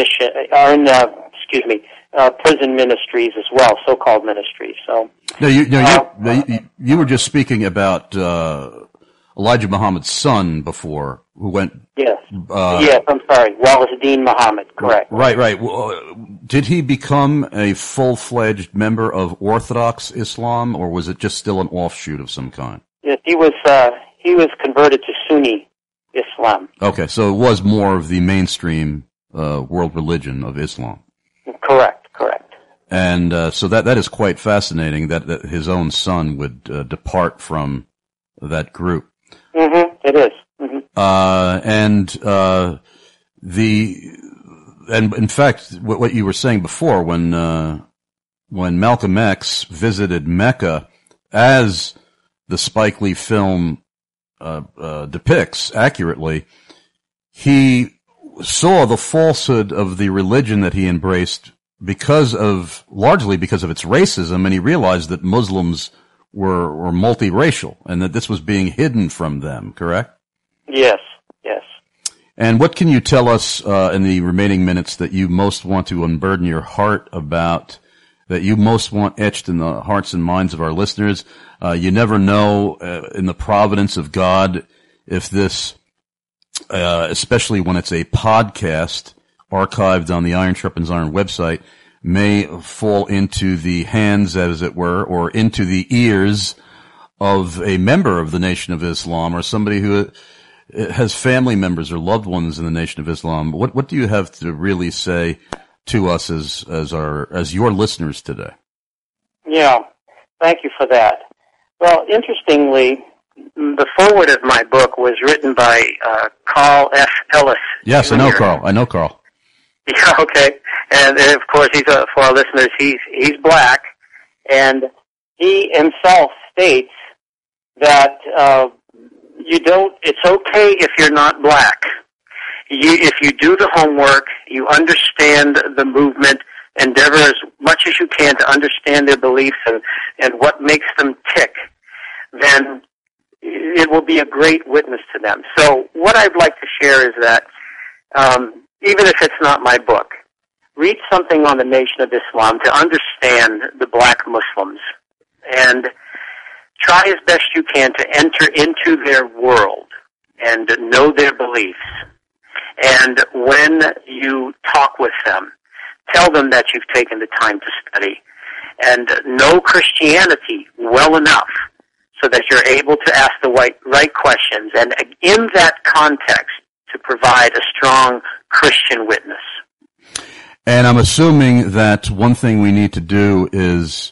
prison ministries as well, so-called ministries. So you were just speaking about Elijah Muhammad's son before, who went. Yes. Yes, I'm sorry, Wallace Dean Muhammad. Correct. Right. Did he become a full-fledged member of Orthodox Islam, or was it just still an offshoot of some kind? Yes, he was converted to Sunni Islam. Okay, so it was more of the mainstream world religion of Islam. Correct. And so that is quite fascinating that his own son would depart from that group. Mm-hmm. It is. Mm-hmm. And in fact, what you were saying before, when Malcolm X visited Mecca, as the Spike Lee film depicts accurately, he saw the falsehood of the religion that he embraced largely because of its racism, and he realized that Muslims were multiracial and that this was being hidden from them, correct? Yes. And what can you tell us in the remaining minutes that you most want to unburden your heart about, that you most want etched in the hearts and minds of our listeners? You never know in the providence of God if this, especially when it's a podcast archived on the Iron Sharpens Iron website, may fall into the hands, as it were, or into the ears of a member of the Nation of Islam, or somebody who has family members or loved ones in the Nation of Islam. What do you have to really say to us as your listeners today? Yeah, thank you for that. Well, interestingly, the foreword of my book was written by Carl F. Ellis. Yes, Jr. I know Carl. I know Carl. Yeah, okay. And of course, he's for our listeners, he's black, and he himself states that it's okay if you're not black. If you do the homework, you understand the movement, endeavor as much as you can to understand their beliefs and what makes them tick, then it will be a great witness to them. So what I'd like to share is that even if it's not my book, read something on the Nation of Islam to understand the black Muslims, and try as best you can to enter into their world and know their beliefs. And when you talk with them, tell them that you've taken the time to study and know Christianity well enough so that you're able to ask the right questions, and in that context to provide a strong Christian witness. And I'm assuming that one thing we need to do is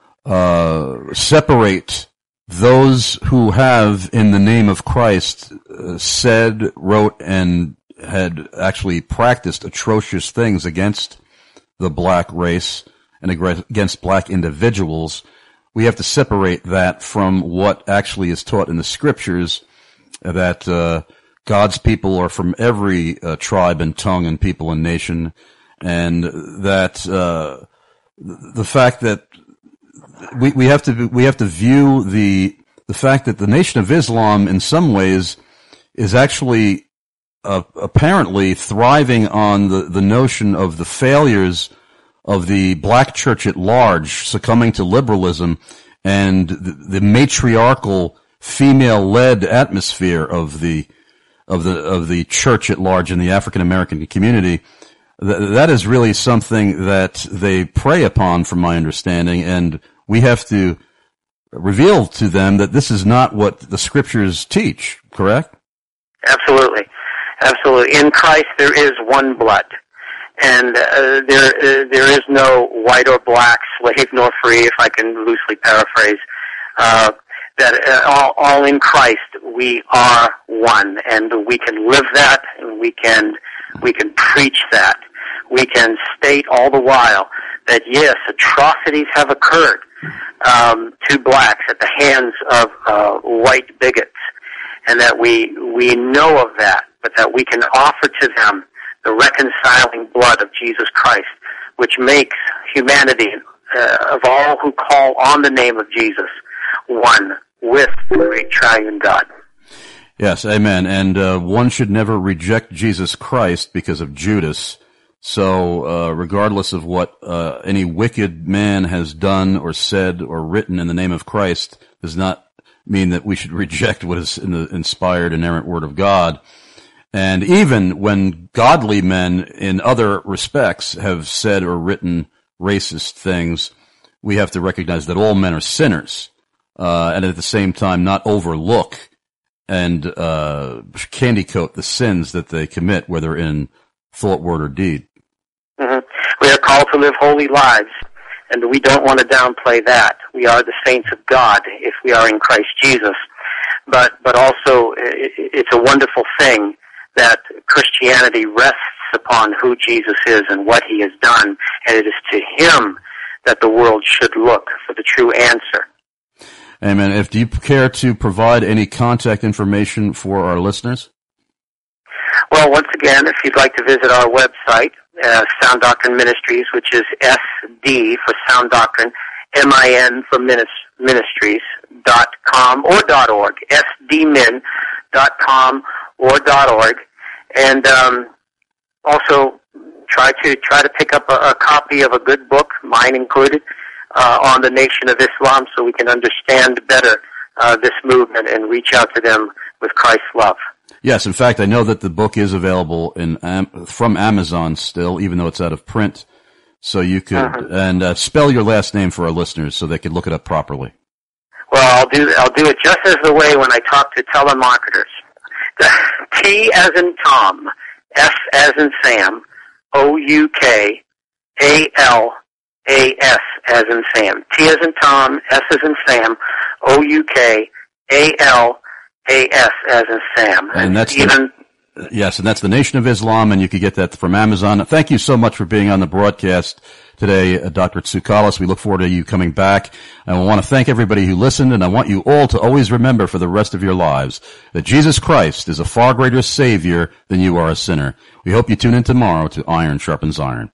separate those who have, in the name of Christ, said, wrote, and had actually practiced atrocious things against the black race and against black individuals. We have to separate that from what actually is taught in the scriptures, that God's people are from every tribe and tongue and people and nation, and that the fact that we have to view the fact that the Nation of Islam in some ways is actually apparently thriving on the notion of the failures of the black church at large, succumbing to liberalism and the matriarchal female-led atmosphere of the church at large in the African American community. That is really something that they prey upon, from my understanding, and we have to reveal to them that this is not what the scriptures teach, correct? Absolutely. Absolutely. In Christ there is one blood, and there is no white or black, slave nor free, if I can loosely paraphrase. That all in Christ we are one, and we can live that, and we can preach that. We can state all the while that yes, atrocities have occurred to blacks at the hands of white bigots, and that we know of that, but that we can offer to them the reconciling blood of Jesus Christ, which makes humanity, of all who call on the name of Jesus, one with the great triune God. Yes, amen. And one should never reject Jesus Christ because of Judas. So regardless of what any wicked man has done or said or written in the name of Christ, does not mean that we should reject what is in the inspired, inerrant Word of God. And even when godly men in other respects have said or written racist things, we have to recognize that all men are sinners, and at the same time not overlook and candycoat the sins that they commit, whether in thought, word, or deed. Mm-hmm. We are called to live holy lives, and we don't want to downplay that. We are the saints of God if we are in Christ Jesus. But also, it's a wonderful thing that Christianity rests upon who Jesus is and what he has done, and it is to him that the world should look for the true answer. Amen. Do you care to provide any contact information for our listeners? Well, once again, if you'd like to visit our website, Sound Doctrine Ministries, which is SD for Sound Doctrine, MIN for ministries.com or .org, sdmin.com or .org, and also try to pick up a copy of a good book, mine included, on the Nation of Islam, so we can understand better this movement and reach out to them with Christ's love. Yes, in fact, I know that the book is available from Amazon still, even though it's out of print. So you could and spell your last name for our listeners so they can look it up properly. Well, I'll do it just as the way when I talk to telemarketers. T as in Tom, F as in Sam, O-U-K, A-L-A-S as in Sam. T as in Tom, S as in Sam, O-U-K, ALAS as in Sam. And that's yes, and that's the Nation of Islam, and you can get that from Amazon. Thank you so much for being on the broadcast today, Dr. Tsoukalos. We look forward to you coming back. And I want to thank everybody who listened, and I want you all to always remember for the rest of your lives that Jesus Christ is a far greater Savior than you are a sinner. We hope you tune in tomorrow to Iron Sharpens Iron.